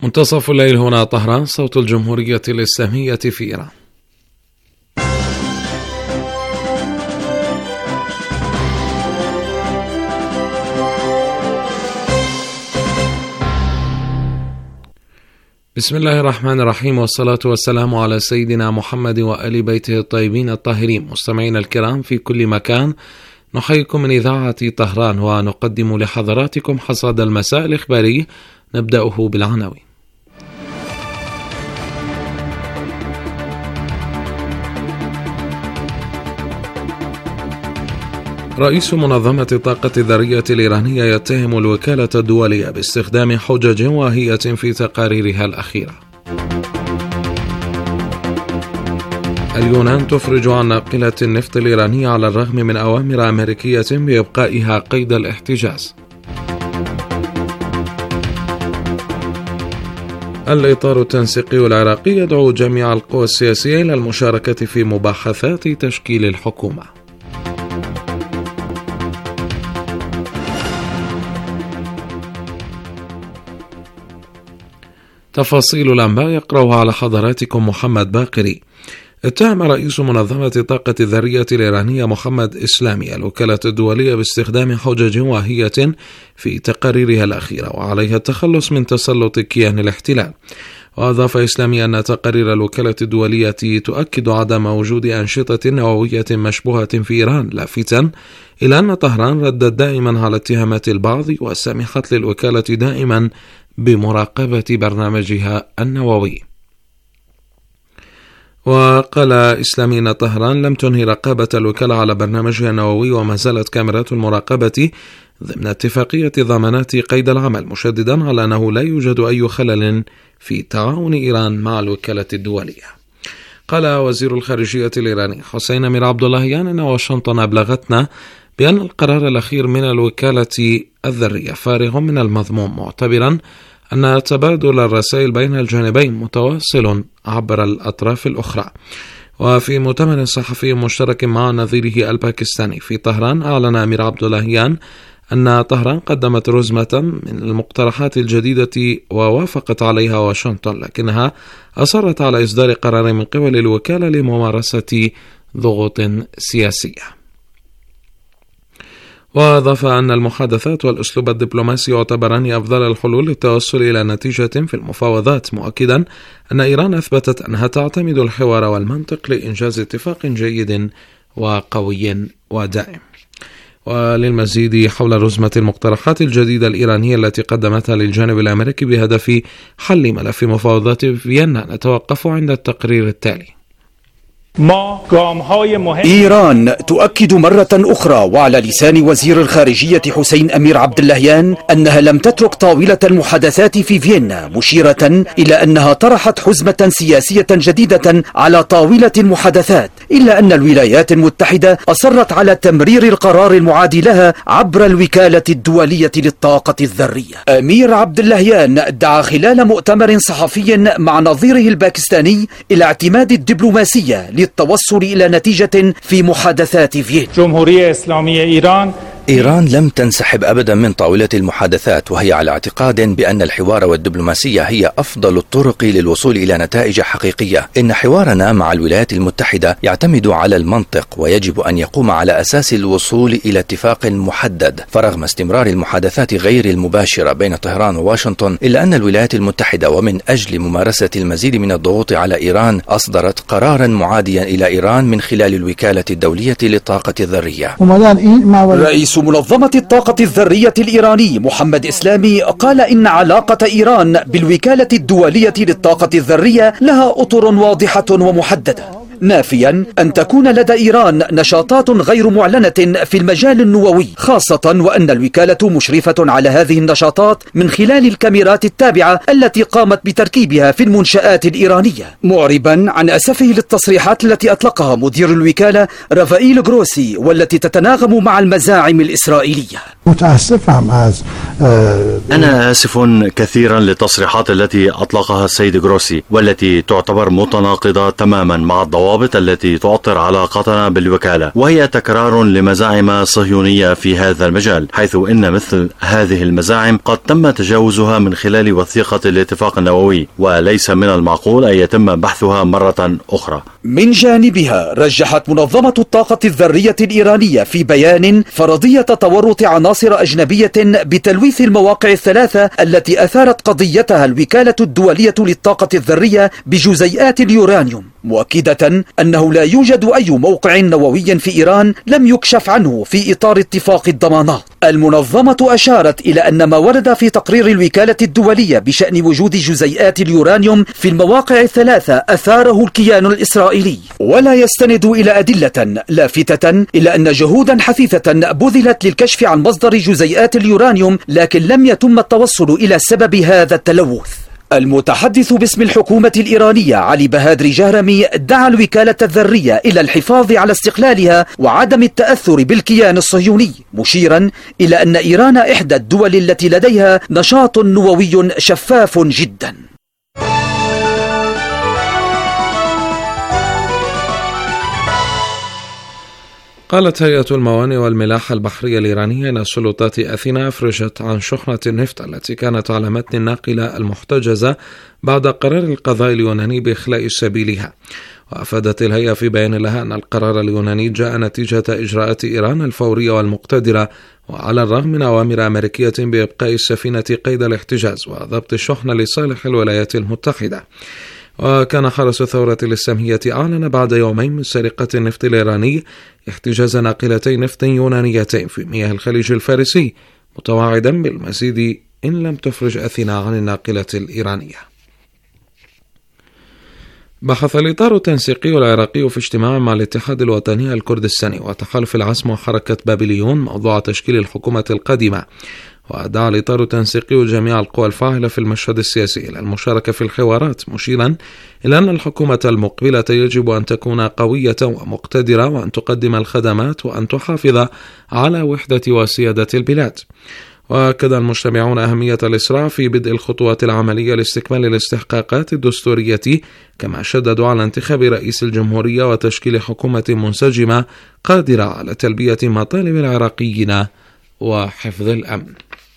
منتصف الليل هنا طهران، صوت الجمهورية الإسلامية في إيران. بسم الله الرحمن الرحيم، والصلاة والسلام على سيدنا محمد وآل بيته الطيبين الطاهرين. مستمعينا الكرام في كل مكان، نحييكم من إذاعة طهران ونقدم لحضراتكم حصاد المساء الإخباري، نبدأه بالعناوين. رئيس منظمة الطاقة الذرية الإيرانية يتهم الوكالة الدولية باستخدام حجج واهية في تقاريرها الأخيرة. اليونان تفرج عن ناقلة النفط الإيرانية على الرغم من أوامر أمريكية بإبقائها قيد الاحتجاز. الإطار التنسيقي العراقي يدعو جميع القوى السياسية إلى المشاركة في مباحثات تشكيل الحكومة. تفاصيل الأنباء يقرأها على حضراتكم محمد باقري. اتهم رئيس منظمة الطاقة الذرية الإيرانية محمد إسلامي الوكالة الدولية باستخدام حجج واهية في تقاريرها الأخيرة وعليها التخلص من تسلط كيان الاحتلال. وأضاف إسلامي أن تقارير الوكالة الدولية تؤكد عدم وجود أنشطة نووية مشبوهة في إيران، لافتا إلى أن طهران ردت دائما على اتهامات البعض وسمحت للوكالة دائما بمراقبة برنامجها النووي. وقال إسلامي أن طهران لم تنهي رقابة الوكالة على برنامجها النووي وما زالت كاميرات المراقبة ضمن اتفاقية ضمانات قيد العمل، مشددا على أنه لا يوجد أي خلل في تعاون إيران مع الوكالة الدولية. قال وزير الخارجية الإيراني حسين أمير عبد اللهيان أن واشنطن أبلغتنا بأن القرار الأخير من الوكالة الذرية فارغ من المضمون، معتبرا أن تبادل الرسائل بين الجانبين متواصل عبر الأطراف الأخرى. وفي مؤتمر صحفي مشترك مع نظيره الباكستاني في طهران، أعلن أمير عبد اللهيان أن طهران قدمت رزمة من المقترحات الجديدة ووافقت عليها واشنطن، لكنها أصرت على إصدار قرار من قبل الوكالة لممارسة ضغوط سياسية. وأضاف أن المحادثات والأسلوب الدبلوماسي يعتبران أفضل الحلول للتوصل إلى نتيجة في المفاوضات، مؤكدا أن إيران أثبتت أنها تعتمد الحوار والمنطق لإنجاز اتفاق جيد وقوي ودائم. وللمزيد حول رزمة المقترحات الجديدة الإيرانية التي قدمتها للجانب الأمريكي بهدف حل ملف مفاوضات فيينا، نتوقف عند التقرير التالي. إيران تؤكد مرة أخرى وعلى لسان وزير الخارجية حسين أمير عبد اللهيان أنها لم تترك طاولة المحادثات في فيينا، مشيرة إلى أنها طرحت حزمة سياسية جديدة على طاولة المحادثات، إلا أن الولايات المتحدة أصرت على تمرير القرار المعادي لها عبر الوكالة الدولية للطاقة الذرية. أمير عبد اللهيان دعا خلال مؤتمر صحفي مع نظيره الباكستاني إلى اعتماد الدبلوماسية للتوصل إلى نتيجة في محادثات فيينا. جمهورية إسلامية إيران لم تنسحب أبدا من طاولة المحادثات، وهي على اعتقاد بأن الحوار والدبلوماسية هي أفضل الطرق للوصول إلى نتائج حقيقية. إن حوارنا مع الولايات المتحدة يعتمد على المنطق، ويجب أن يقوم على أساس الوصول إلى اتفاق محدد. فرغم استمرار المحادثات غير المباشرة بين طهران وواشنطن، إلا أن الولايات المتحدة ومن أجل ممارسة المزيد من الضغوط على إيران أصدرت قرارا معاديا إلى إيران من خلال الوكالة الدولية للطاقة الذرية. رئيس منظمة الطاقة الذرية الإيراني محمد إسلامي قال إن علاقة إيران بالوكالة الدولية للطاقة الذرية لها أطر واضحة ومحددة، نافيا أن تكون لدى إيران نشاطات غير معلنة في المجال النووي، خاصة وأن الوكالة مشرفة على هذه النشاطات من خلال الكاميرات التابعة التي قامت بتركيبها في المنشآت الإيرانية، معربا عن أسفه للتصريحات التي أطلقها مدير الوكالة رافائيل غروسي والتي تتناغم مع المزاعم الإسرائيلية. متأسف أنا آسف كثيرا للتصريحات التي أطلقها السيد غروسي، والتي تعتبر متناقضة تماما مع الضوابط التي تعطر علاقتنا بالوكالة، وهي تكرار لمزاعم صهيونية في هذا المجال، حيث إن مثل هذه المزاعم قد تم تجاوزها من خلال وثيقة الاتفاق النووي، وليس من المعقول أن يتم بحثها مرة أخرى. من جانبها رجحت منظمة الطاقة الذرية الإيرانية في بيان فرضية تورط عناصر أجنبية بتلويث المواقع الثلاثة التي أثارت قضيتها الوكالة الدولية للطاقة الذرية بجزيئات اليورانيوم، مؤكدة أنه لا يوجد أي موقع نووي في إيران لم يكشف عنه في إطار اتفاق الضمانات. المنظمة أشارت إلى أن ما ورد في تقرير الوكالة الدولية بشأن وجود جزيئات اليورانيوم في المواقع الثلاثة أثاره الكيان الإسرائيلي، ولا يستند إلى أدلة لافتة إلى أن جهودا حثيثة بذلت للكشف عن مصدر جزيئات اليورانيوم، لكن لم يتم التوصل إلى سبب هذا التلوث. المتحدث باسم الحكومة الإيرانية علي بهادري جهرمي دعا الوكالة الذرية إلى الحفاظ على استقلالها وعدم التأثر بالكيان الصهيوني، مشيرا إلى أن إيران إحدى الدول التي لديها نشاط نووي شفاف جدا. قالت هيئة الموانئ والملاحة البحرية الإيرانية أن السلطات أثينا أفرجت عن شحنة النفط التي كانت على متن الناقلة المحتجزة بعد قرار القضاء اليوناني بإخلاء سبيلها. وأفادت الهيئة في بيان لها أن القرار اليوناني جاء نتيجة إجراءات إيران الفورية والمقتدرة، وعلى الرغم من أوامر أمريكية بإبقاء السفينة قيد الاحتجاز وضبط الشحنة لصالح الولايات المتحدة. وكان حرس الثورة الإسلامية أعلن بعد يومين من سرقة النفط الإيراني احتجاز ناقلتين نفط يونانيتين في مياه الخليج الفارسي، متوعدا بالمزيد إن لم تفرج أثينا عن الناقلة الإيرانية. بحث الإطار التنسيقي العراقي في اجتماع مع الاتحاد الوطني الكردستاني وتحالف العزم وحركة بابليون موضوع تشكيل الحكومة القادمة، ودعا الإطار التنسيقي جميع القوى الفاعلة في المشهد السياسي إلى المشاركة في الحوارات، مشيرا إلى أن الحكومة المقبلة يجب أن تكون قوية ومقتدرة وأن تقدم الخدمات وأن تحافظ على وحدة وسيادة البلاد. وأكد المجتمعون أهمية الإسراع في بدء الخطوات العملية لاستكمال الاستحقاقات الدستورية، كما شددوا على انتخاب رئيس الجمهورية وتشكيل حكومة منسجمة قادرة على تلبية مطالب العراقيين وحفظ الأمن.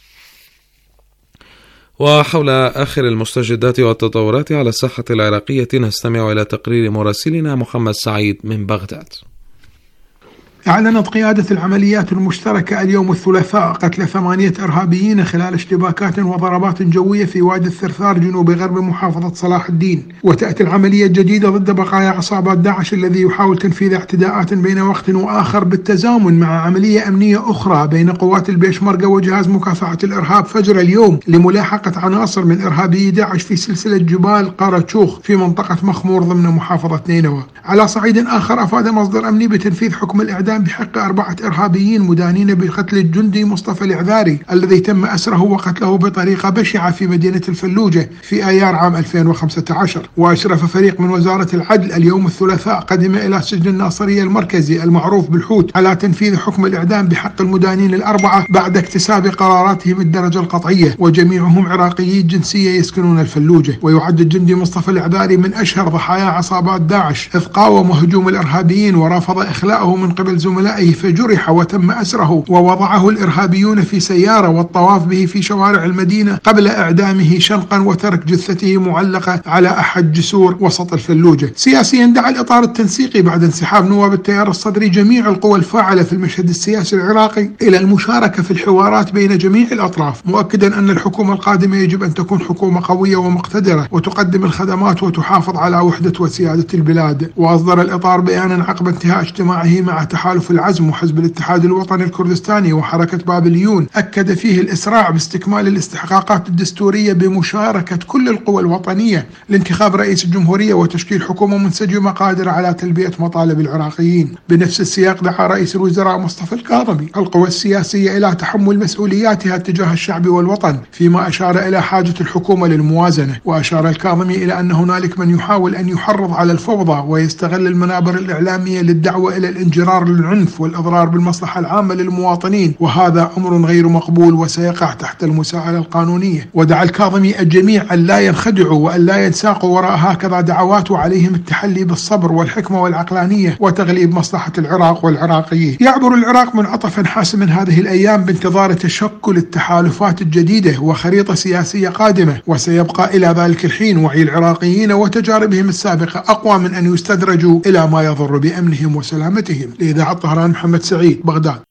وحول آخر المستجدات والتطورات على الساحة العراقية نستمع إلى تقرير مراسلنا محمد سعيد من بغداد. أعلنت قيادة العمليات المشتركة اليوم الثلاثاء قتل 8 إرهابيين خلال اشتباكات وضربات جوية في وادي الثرثار جنوب غرب محافظة صلاح الدين. وتأتي العملية الجديدة ضد بقايا عصابات داعش الذي يحاول تنفيذ اعتداءات بين وقت وآخر بالتزامن مع عملية أمنية أخرى بين قوات البيشمركة وجهاز مكافحة الإرهاب فجر اليوم لملاحقة عناصر من إرهابي داعش في سلسلة جبال قارتشوخ في منطقة مخمور ضمن محافظة نينوى. على صعيد آخر أفاد مصدر أمني بتنفيذ حكم الإعدام بحق 4 إرهابيين مدانين بقتل الجندي مصطفى العذاري الذي تم أسره وقتله بطريقة بشعة في مدينة الفلوجة في آيار عام 2015. وأشرف فريق من وزارة العدل اليوم الثلاثاء قدم إلى سجن الناصرية المركزي المعروف بالحوت على تنفيذ حكم الإعدام بحق المدانين ال4 بعد اكتساب قراراتهم الدرجة القطعية، وجميعهم عراقيي الجنسية يسكنون الفلوجة. ويعد الجندي مصطفى العذاري من أشهر ضحايا عصابات داعش، إذ قاوم هجوم الإرهابيين ورفض إخلاءه من قبل زملائه فجرح وتم أسره، ووضعه الإرهابيون في سيارة والطواف به في شوارع المدينة قبل إعدامه شنقا وترك جثته معلقة على أحد جسور وسط الفلوجة. سياسيا دعا الإطار التنسيقي بعد انسحاب نواب التيار الصدري جميع القوى الفاعلة في المشهد السياسي العراقي إلى المشاركة في الحوارات بين جميع الأطراف، مؤكدا أن الحكومة القادمة يجب أن تكون حكومة قوية ومقتدرة وتقدم الخدمات وتحافظ على وحدة وسيادة البلاد. وأصدر الإطار بيانا عقب انتهاء اجتماعه مع تحالف العزم وحزب الاتحاد الوطني الكردستاني وحركة بابليون، أكد فيه الإسراع باستكمال الاستحقاقات الدستورية بمشاركة كل القوى الوطنية لانتخاب رئيس الجمهورية وتشكيل حكومة منسجمة قادرة على تلبية مطالب العراقيين. بنفس السياق دعا رئيس الوزراء مصطفى الكاظمي القوى السياسية إلى تحمل مسؤولياتها تجاه الشعب والوطن، فيما أشار إلى حاجة الحكومة للموازنة. وأشار الكاظمي إلى أن هنالك من يحاول أن يحرض على الفوضى ويستغل المنابر الإعلامية للدعوة إلى الانجرار العنف والإضرار بالمصلحة العامة للمواطنين، وهذا أمر غير مقبول وسيقع تحت المساءلة القانونية. ودعا الكاظمي الجميع أن لا ينخدعوا وأن لا ينساقوا وراء هكذا دعوات، وعليهم التحلي بالصبر والحكمة والعقلانية وتغليب مصلحة العراق والعراقيين. يعبر العراق منعطفا حاسما هذه الأيام بانتظار تشكل التحالفات الجديدة وخريطة سياسية قادمة، وسيبقى إلى ذلك الحين وعي العراقيين وتجاربهم السابقة أقوى من أن يستدرجوا إلى ما يضر بأمنهم وسلامتهم. لإذاعة طهران، محمد سعيد، بغداد.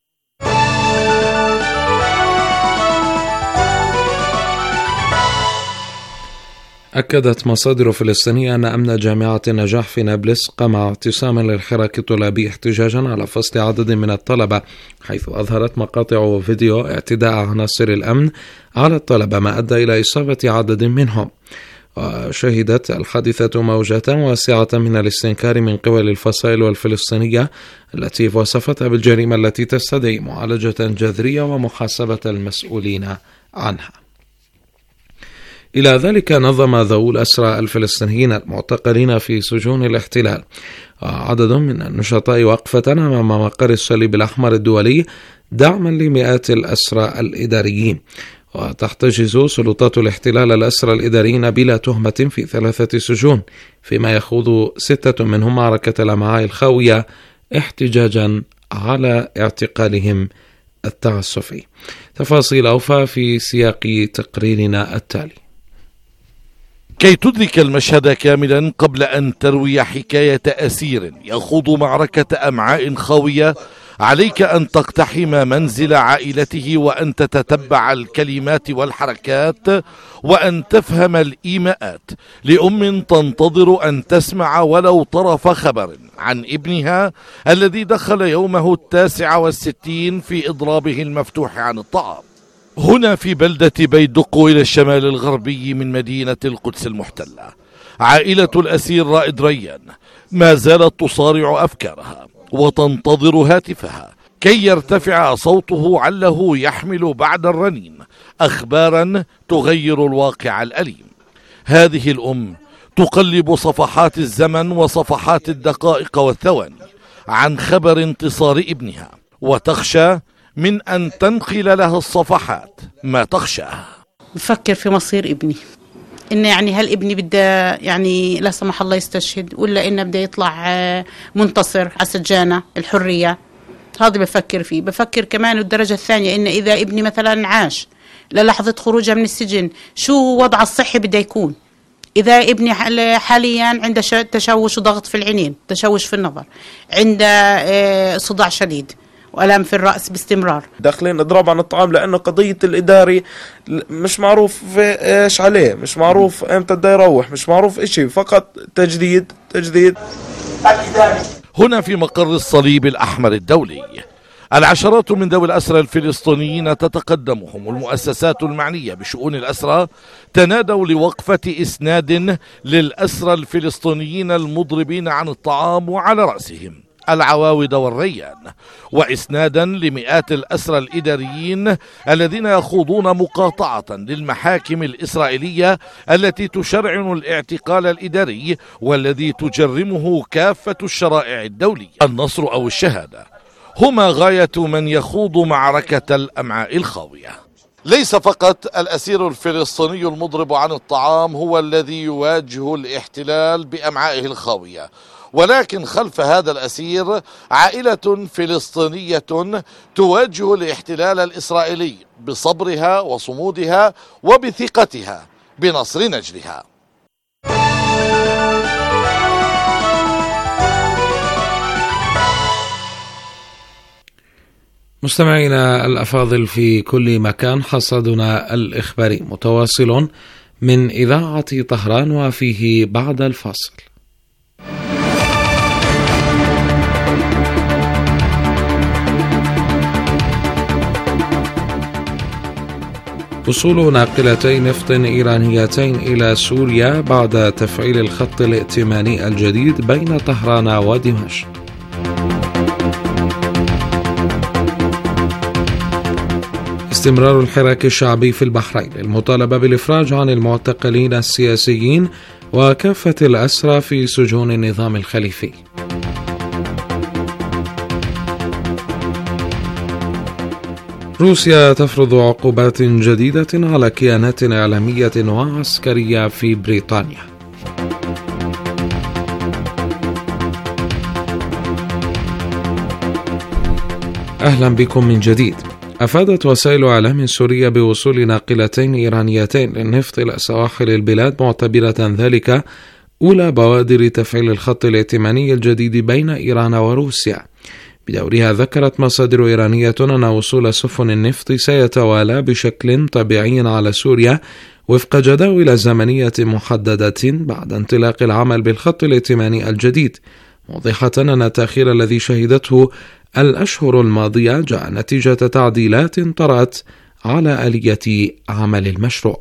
أكدت مصادر فلسطينية أن أمن جامعة النجاح في نابلس قام اعتصاما للحراك الطلابي احتجاجا على فصل عدد من الطلبة، حيث أظهرت مقاطع فيديو اعتداء عناصر الأمن على الطلبة ما أدى إلى إصابة عدد منهم. وشهدت الحادثة موجة واسعة من الاستنكار من قبل الفصائل الفلسطينية التي وصفتها بالجريمة التي تستدعي معالجة جذرية ومحاسبة المسؤولين عنها. إلى ذلك نظم ذوو الأسرى الفلسطينيين المعتقلين في سجون الاحتلال عدد من النشطاء وقفة أمام مقر الصليب الأحمر الدولي دعما لمئات الأسرى الإداريين. وتحتجز سلطات الاحتلال الأسرى الإداريين بلا تهمة في 3 سجون، فيما يخوض 6 منهم معركة الأمعاء الخاوية احتجاجا على اعتقالهم التعسفي. تفاصيل أوفى في سياق تقريرنا التالي. كي تدرك المشهد كاملا قبل أن تروي حكاية أسير يخوض معركة أمعاء خاوية، عليك أن تقتحم منزل عائلته وأن تتتبع الكلمات والحركات وأن تفهم الإيماءات لأم تنتظر أن تسمع ولو طرف خبر عن ابنها الذي دخل يومه 69 في إضرابه المفتوح عن الطعام. هنا في بلدة بيدق إلى الشمال الغربي من مدينة القدس المحتلة، عائلة الأسير رائد ريان ما زالت تصارع أفكارها وتنتظر هاتفها كي يرتفع صوته عله يحمل بعد الرنين أخبارا تغير الواقع الأليم. هذه الأم تقلب صفحات الزمن وصفحات الدقائق والثواني عن خبر انتصار ابنها، وتخشى من أن تنقل له الصفحات ما تخشاه. بفكر في مصير ابني، إن يعني هل ابني بده يعني لا سمح الله يستشهد، ولا إنه بده يطلع منتصر على سجانة الحرية. هذا بفكر فيه. بفكر كمان الدرجة الثانية، إن إذا ابني مثلا عاش للحظة خروجه من السجن شو وضع الصحي بده يكون. إذا ابني حاليا عنده تشوش وضغط في العينين، تشوش في النظر، عنده صداع شديد وألم في الرأس باستمرار. داخلين نضرب عن الطعام لأنه قضية الإداري مش معروف إيش عليه، مش معروف إمتى بده يروح، مش معروف إشي، فقط تجديد الإداري. هنا في مقر الصليب الأحمر الدولي العشرات من ذوي الأسرى الفلسطينيين تتقدمهم المؤسسات المعنية بشؤون الأسرى تنادوا لوقفة إسناد للأسرى الفلسطينيين المضربين عن الطعام، وعلى رأسهم العواود والريان، وإسنادا لمئات الأسرى الإداريين الذين يخوضون مقاطعة للمحاكم الإسرائيلية التي تشرعن الاعتقال الإداري والذي تجرمه كافة الشرائع الدولية. النصر أو الشهادة هما غاية من يخوض معركة الأمعاء الخاوية. ليس فقط الأسير الفلسطيني المضرب عن الطعام هو الذي يواجه الاحتلال بأمعائه الخاوية، ولكن خلف هذا الأسير عائلة فلسطينية تواجه الاحتلال الإسرائيلي بصبرها وصمودها وبثقتها بنصر نجلها. مستمعينا الأفاضل في كل مكان، حصادنا الإخباري متواصل من إذاعة طهران، وفيه بعد الفاصل. وصول ناقلتي نفط إيرانيتين إلى سوريا بعد تفعيل الخط الائتماني الجديد بين طهران ودمشق. استمرار الحراك الشعبي في البحرين للمطالبة بالإفراج عن المعتقلين السياسيين وكافة الأسرى في سجون النظام الخليفي. روسيا تفرض عقوبات جديدة على كيانات إعلامية وعسكرية في بريطانيا. أهلا بكم من جديد. أفادت وسائل إعلام سورية بوصول ناقلتين إيرانيتين للنفط إلى سواحل البلاد، معتبرة ذلك أولى بوادر تفعيل الخط الائتماني الجديد بين إيران وروسيا. بدورها ذكرت مصادر إيرانية أن وصول سفن النفط سيتوالى بشكل طبيعي على سوريا وفق جداول زمنية محددة بعد انطلاق العمل بالخط الائتماني الجديد، موضحة أن التأخير الذي شهدته الأشهر الماضية جاء نتيجة تعديلات طرأت على آلية عمل المشروع.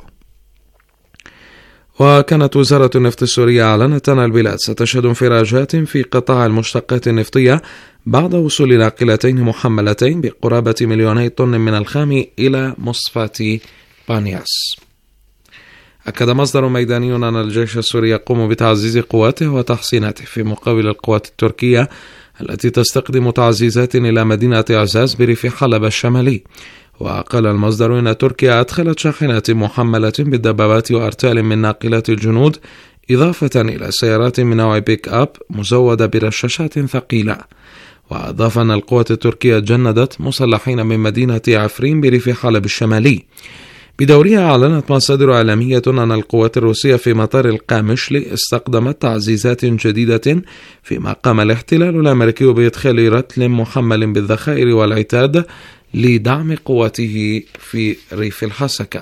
وكانت وزارة النفط السورية أعلنت أن البلاد ستشهد انفراجات في قطاع المشتقات النفطية بعد وصول ناقلتين محملتين بقرابة 2,000,000 طن من الخام إلى مصفاة بانياس. أكد مصدر ميداني أن الجيش السوري يقوم بتعزيز قواته وتحصيناته في مقابل القوات التركية التي تستخدم تعزيزات إلى مدينة عزاز بريف حلب الشمالي. وقال المصدر إن تركيا أدخلت شاحنات محملة بالدبابات وأرتال من ناقلات الجنود، إضافة إلى سيارات من نوع بيك أب مزودة برشاشات ثقيلة. وأضاف أن القوات التركية جندت مسلحين من مدينة عفرين بريف حلب الشمالي. بدورها أعلنت مصادر إعلامية أن القوات الروسية في مطار القامشلي استخدمت تعزيزات جديدة، فيما قام الاحتلال الأمريكي بإدخال رتل محمل بالذخائر والعتاد لدعم قواته في ريف الحسكة.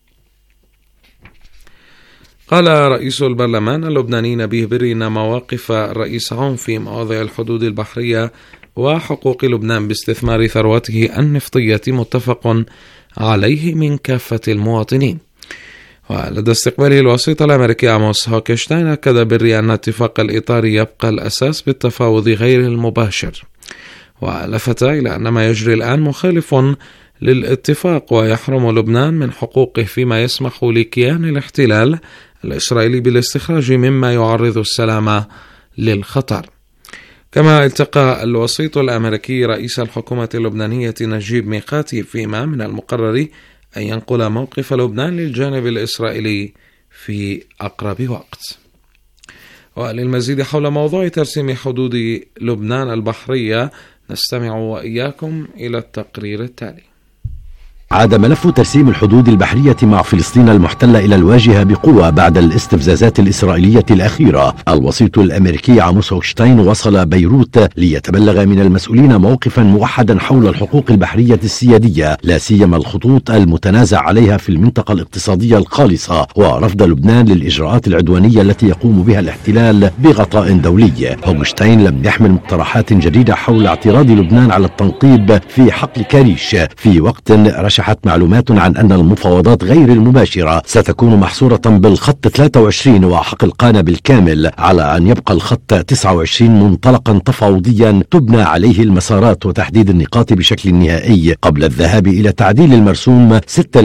قال رئيس البرلمان اللبناني نبيه بري إن مواقف الرئيس عون في مواضيع الحدود البحرية وحقوق لبنان باستثمار ثروته النفطية متفق عليه من كافة المواطنين. ولدى استقباله الوسيط الأمريكي عاموس هوكشتاين، أكد بري أن اتفاق الإطار يبقى الأساس بالتفاوض غير المباشر، ولفت إلى أن ما يجري الآن مخالف للاتفاق ويحرم لبنان من حقوقه فيما يسمح لكيان الاحتلال الإسرائيلي بالاستخراج مما يعرض السلام للخطر. كما التقى الوسيط الأمريكي رئيس الحكومة اللبنانية نجيب ميقاتي، فيما من المقرر أن ينقل موقف لبنان للجانب الإسرائيلي في أقرب وقت. وللمزيد حول موضوع ترسيم حدود لبنان البحرية نستمع وإياكم إلى التقرير التالي. عاد ملف ترسيم الحدود البحرية مع فلسطين المحتلة إلى الواجهة بقوة بعد الاستفزازات الإسرائيلية الأخيرة. الوسيط الأمريكي عاموس هوكشتاين وصل بيروت ليتبلغ من المسؤولين موقفا موحدا حول الحقوق البحرية السيادية، لا سيما الخطوط المتنازع عليها في المنطقة الاقتصادية الخالصة، ورفض لبنان للإجراءات العدوانية التي يقوم بها الاحتلال بغطاء دولي. هوكشتاين لم يحمل مقترحات جديدة حول اعتراض لبنان على التنقيب في حقل كاريش، في وقت رشحت معلومات عن أن المفاوضات غير المباشرة ستكون محصورة بالخط 23 وحقل قانا بالكامل، على أن يبقى الخط 29 منطلقا تفاوضيا تبنى عليه المسارات وتحديد النقاط بشكل نهائي قبل الذهاب إلى تعديل المرسوم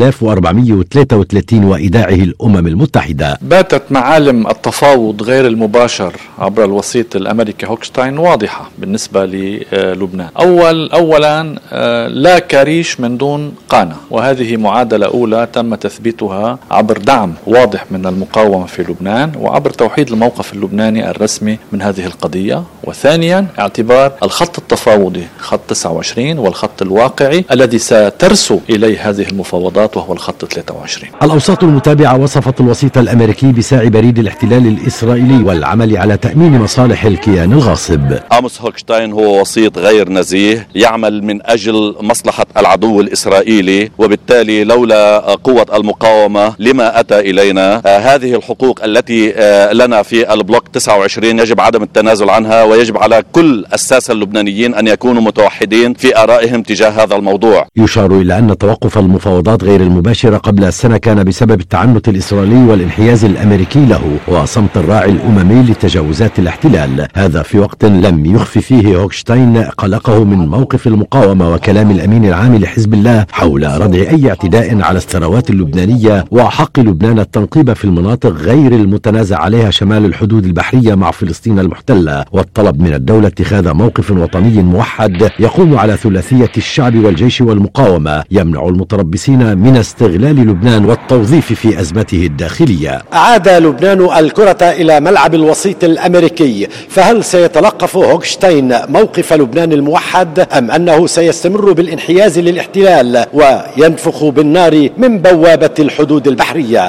6433 وإيداعه الأمم المتحدة. باتت معالم التفاوض غير المباشر عبر الوسيط الأمريكي هوكشتاين واضحة بالنسبة للبنان. أولا لا كاريش من دون قانا، وهذه معادلة أولى تم تثبيتها عبر دعم واضح من المقاومة في لبنان وعبر توحيد الموقف اللبناني الرسمي من هذه القضية. وثانيا اعتبار الخط التفاوضي خط 29 والخط الواقعي الذي سترسو إليه هذه المفاوضات وهو الخط 23. الأوساط المتابعة وصفت الوسيط الأمريكي بساعي بريد الاحتلال الإسرائيلي والعمل على تأمين مصالح الكيان الغاصب. عاموس هوكشتاين هو وسيط غير نزيه يعمل من أجل مصلحة العدو الإسرائيلي، وبالتالي لولا قوة المقاومة لما أتى إلينا. هذه الحقوق التي لنا في البلوك 29 يجب عدم التنازل عنها، ويجب على كل الساسة اللبنانيين أن يكونوا متوحدين في آرائهم تجاه هذا الموضوع. يشار إلى أن توقف المفاوضات غير المباشرة قبل السنة كان بسبب التعنت الإسرائيلي والانحياز الأمريكي له وصمت الراعي الأممي لتجاوزات الاحتلال، هذا في وقت لم يخفي فيه هوكشتاين قلقه من موقف المقاومة وكلام الأمين العام لحزب الله حول ردع أي اعتداء على الثروات اللبنانية وحق لبنان التنقيب في المناطق غير المتنازع عليها شمال الحدود البحرية مع فلسطين المحتلة، والطلب وطلب من الدولة اتخاذ موقف وطني موحد يقوم على ثلاثية الشعب والجيش والمقاومة يمنع المتربصين من استغلال لبنان والتوظيف في أزمته الداخلية. عاد لبنان الكرة إلى ملعب الوسيط الأمريكي، فهل سيتلقف هوكشتاين موقف لبنان الموحد أم أنه سيستمر بالانحياز للاحتلال وينفخ بالنار من بوابة الحدود البحرية؟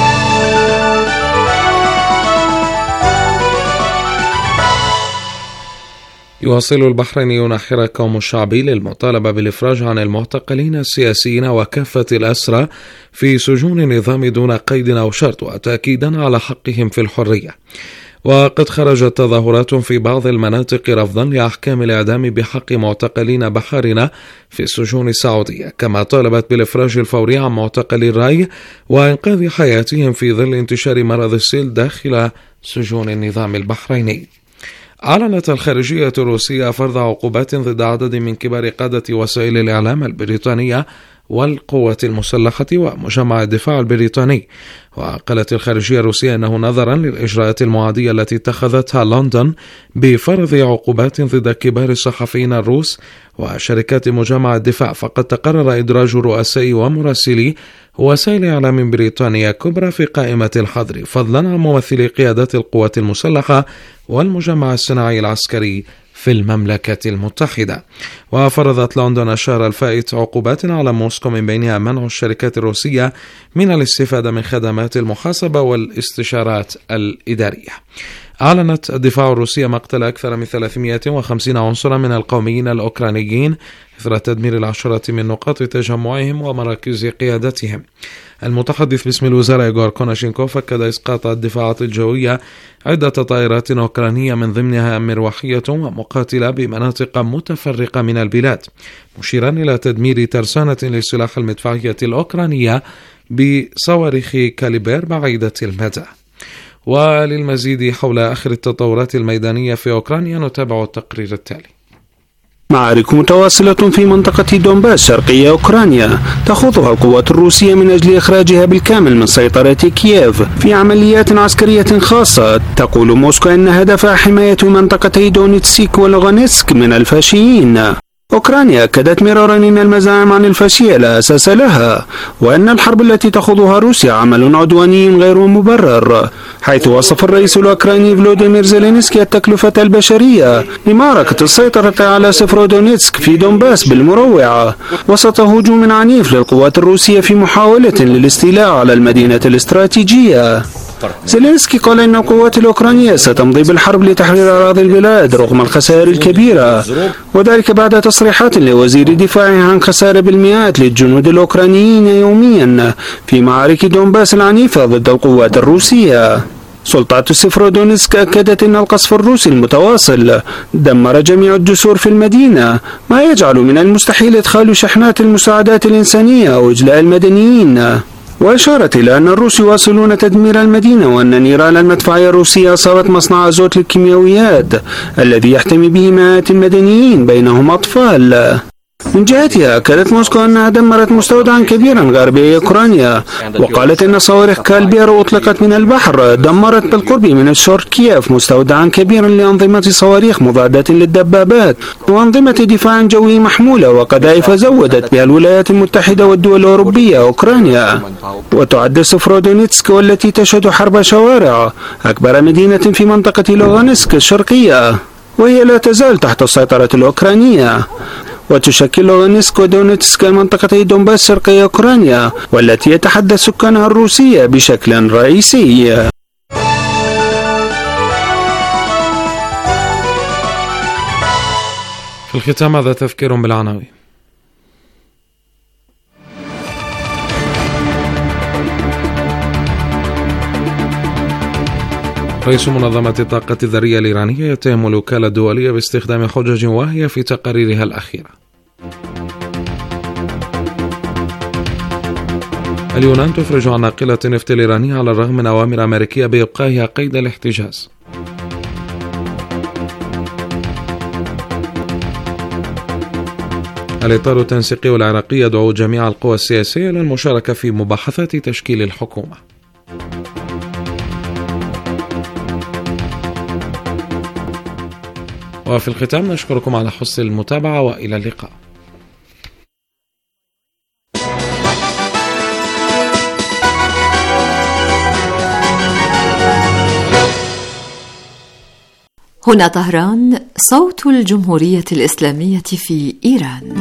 يواصل البحرينيون حراكهم الشعبي للمطالبة بالإفراج عن المعتقلين السياسيين وكافة الأسرى في سجون النظام دون قيد أو شرط، وتأكيدا على حقهم في الحرية. وقد خرجت تظاهرات في بعض المناطق رفضا لأحكام الإعدام بحق معتقلين بحارنا في السجون السعودية، كما طالبت بالإفراج الفوري عن معتقلي الراي وإنقاذ حياتهم في ظل انتشار مرض السيل داخل سجون النظام البحريني. أعلنت الخارجية الروسية فرض عقوبات ضد عدد من كبار قادة وسائل الإعلام البريطانية والقوات المسلحة ومجمع الدفاع البريطاني. وقالت الخارجية الروسية أنه نظرا للإجراءات المعادية التي اتخذتها لندن بفرض عقوبات ضد كبار الصحفيين الروس وشركات مجمع الدفاع، فقد تقرر إدراج رؤساء ومراسلي وسائل إعلام بريطانيا كبرى في قائمة الحظر، فضلا عن ممثلي قيادات القوات المسلحة والمجمع الصناعي العسكري في المملكة المتحدة. وفرضت لندن الشهر الفائت عقوبات على موسكو، من بينها منع الشركات الروسية من الاستفادة من خدمات المحاسبة والاستشارات الإدارية. أعلنت الدفاع الروسية مقتل أكثر من 350 عنصرا من القوميين الأوكرانيين إثر تدمير العشرات من نقاط تجمعهم ومراكز قيادتهم. المتحدث باسم الوزراء إيغور كوناشينكوف أكد إسقاط الدفاعات الجوية عدة طائرات أوكرانية من ضمنها مروحية ومقاتلة بمناطق متفرقة من البلاد، مشيرا إلى تدمير ترسانة للسلاح المدفعية الأوكرانية بصواريخ كاليبر بعيدة المدى. وللمزيد حول آخر التطورات الميدانية في أوكرانيا نتابع التقرير التالي. معارك متواصلة في منطقة دونباس شرقية أوكرانيا تخوضها القوات الروسية من أجل إخراجها بالكامل من سيطرة كييف في عمليات عسكرية خاصة. تقول موسكو أن هدفها حماية منطقتي دونيتسك ولوغانسك من الفاشيين. أوكرانيا أكدت مرارا أن المزاعم عن الفاشية لا أساس لها، وأن الحرب التي تخوضها روسيا عمل عدواني غير مبرر، حيث وصف الرئيس الأوكراني فلوديمير زيلينسكي التكلفة البشرية لمعركة السيطرة على سيفرودونيتسك في دونباس بالمروعة وسط هجوم عنيف للقوات الروسية في محاولة للاستيلاء على المدينة الاستراتيجية. زيلينسكي قال إن القوات الأوكرانية ستمضي بالحرب لتحرير أراضي البلاد رغم الخسائر الكبيرة، وذلك بعد تصريحات لوزير دفاعه عن خسائر بالمئات للجنود الأوكرانيين يوميا في معارك دونباس العنيفة ضد القوات الروسية. سلطات سيفرودونيتسك أكدت أن القصف الروسي المتواصل دمر جميع الجسور في المدينة، ما يجعل من المستحيل إدخال شحنات المساعدات الإنسانية أو إجلاء المدنيين. وأشارت إلى أن الروس يواصلون تدمير المدينة، وأن نيران المدفعية الروسية أصابت مصنع أزوت للكيماويات الذي يحتمي به مئات المدنيين بينهم أطفال. من جهتها أكدت موسكو أنها دمرت مستودعا كبيرا غربي أوكرانيا، وقالت أن صواريخ كالبير أطلقت من البحر دمرت بالقرب من شورت كييف مستودعا كبيرا لأنظمة صواريخ مضادة للدبابات وأنظمة دفاع جوي محمولة وقذائف زودت بها الولايات المتحدة والدول الأوروبية أوكرانيا. وتعد سيفرودونيتسك والتي تشهد حرب شوارع أكبر مدينة في منطقة لوغانسك الشرقية، وهي لا تزال تحت السيطرة الأوكرانية. وتشكل لوغانسك ودونيتسك منطقتي دونباس شرقي أوكرانيا والتي يتحدث سكانها الروسية بشكل رئيسي. في الختام هذا تذكير بالعناوين. رئيس منظمة الطاقة الذرية الإيرانية يتهم الوكالة الدولية باستخدام حجج واهية في تقاريرها الأخيرة. اليونان تفرج عن ناقلة نفط الإيرانية على الرغم من أوامر أمريكية بإبقائها قيد الاحتجاز. الإطار التنسيقي العراقي يدعو جميع القوى السياسية للمشاركة في مباحثات تشكيل الحكومة. وفي الختام نشكركم على حسن المتابعة وإلى اللقاء. هنا طهران، صوت الجمهورية الإسلامية في إيران.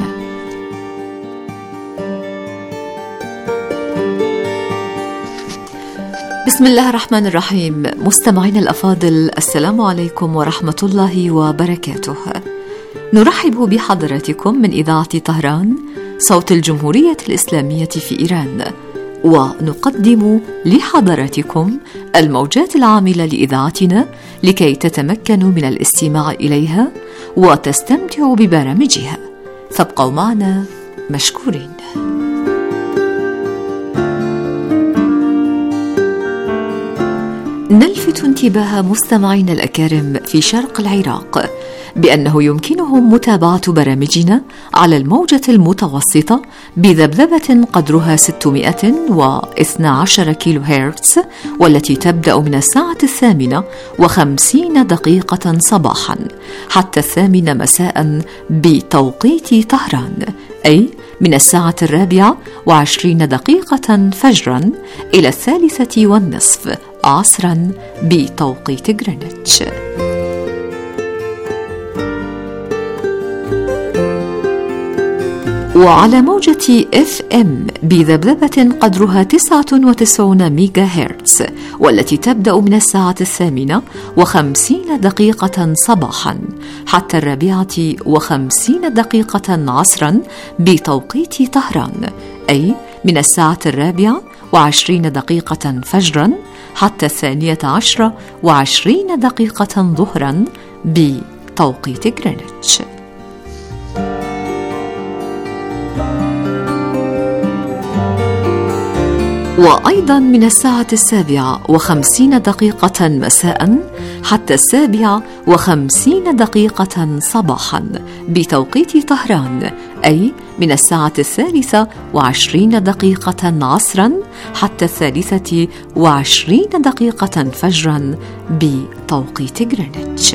بسم الله الرحمن الرحيم. مستمعين الأفاضل، السلام عليكم ورحمة الله وبركاته. نرحب بحضراتكم من إذاعة طهران، صوت الجمهورية الإسلامية في إيران، ونقدم لحضراتكم الموجات العاملة لإذاعتنا لكي تتمكنوا من الاستماع إليها وتستمتعوا ببرامجها. فابقوا معنا مشكورين. نلفت انتباه مستمعينا الأكارم في شرق العراق بأنه يمكنهم متابعة برامجنا على الموجة المتوسطة بذبذبة قدرها 612 كيلو هرتز، والتي تبدأ من 8:50 صباحا حتى 8 مساء بتوقيت طهران، أي من 4:20 فجرا إلى 3:30 عصرا بتوقيت غرينتش. وعلى موجة FM بذبذبة قدرها 99 ميجا هرتز، والتي تبدأ من 8:50 صباحا حتى 4:50 عصرا بتوقيت طهران، أي من 4:20 فجرا حتى 12:20 ظهرا بتوقيت غرينتش. وأيضا من 7:50 مساء حتى 7:50 صباحا بتوقيت طهران، أي من 3:23 عصرا حتى 3:20 فجرا بتوقيت غرينتش.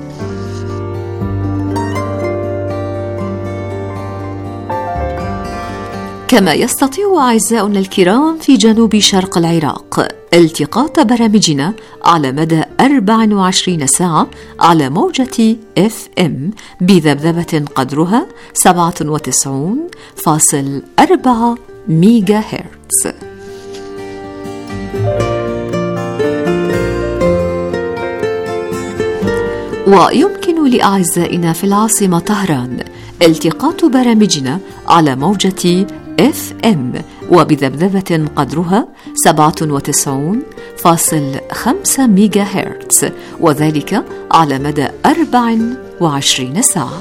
كما يستطيع أعزاؤنا الكرام في جنوب شرق العراق التقاط برامجنا على مدى 24 ساعة على موجة FM بذبذبة قدرها 97.4 ميجا هرتز. ويمكن لأعزائنا في العاصمة طهران التقاط برامجنا على موجة FM وبذبذبة قدرها 97.5 ميجا هرتز، وذلك على مدى 24 ساعة.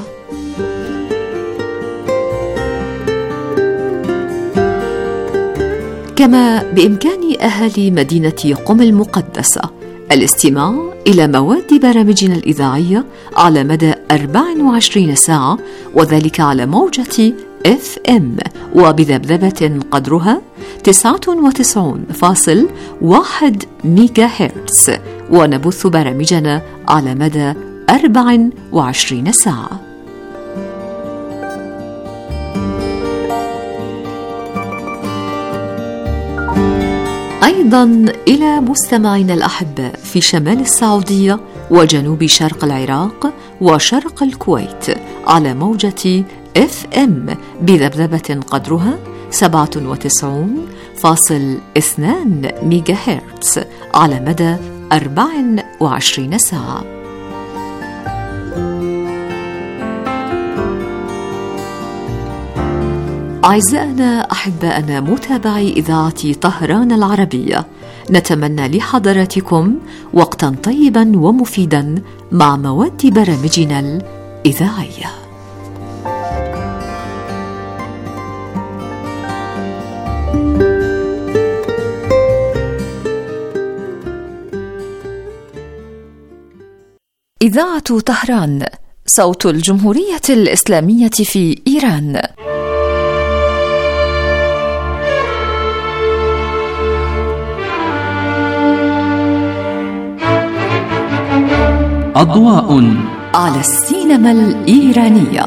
كما بإمكان أهالي مدينة قم المقدسة الاستماع إلى مواد برامجنا الإذاعية على مدى 24 ساعة، وذلك على موجة FM وبذبذبة قدرها 99.1 ميجا هرتز، ونبث برامجنا على مدى 24 ساعة. أيضا إلى مستمعينا الأحباء في شمال السعودية وجنوب شرق العراق وشرق الكويت على موجة FM بذبذبة قدرها 97.2 ميجا هرتز على مدى 24 ساعة. أعزائنا أحبائنا متابعي إذاعة طهران العربية، نتمنى لحضراتكم وقتا طيبا ومفيدا مع مواد برامجنا الإذاعية. إذاعة طهران، صوت الجمهورية الإسلامية في إيران. أضواء على السينما الإيرانية.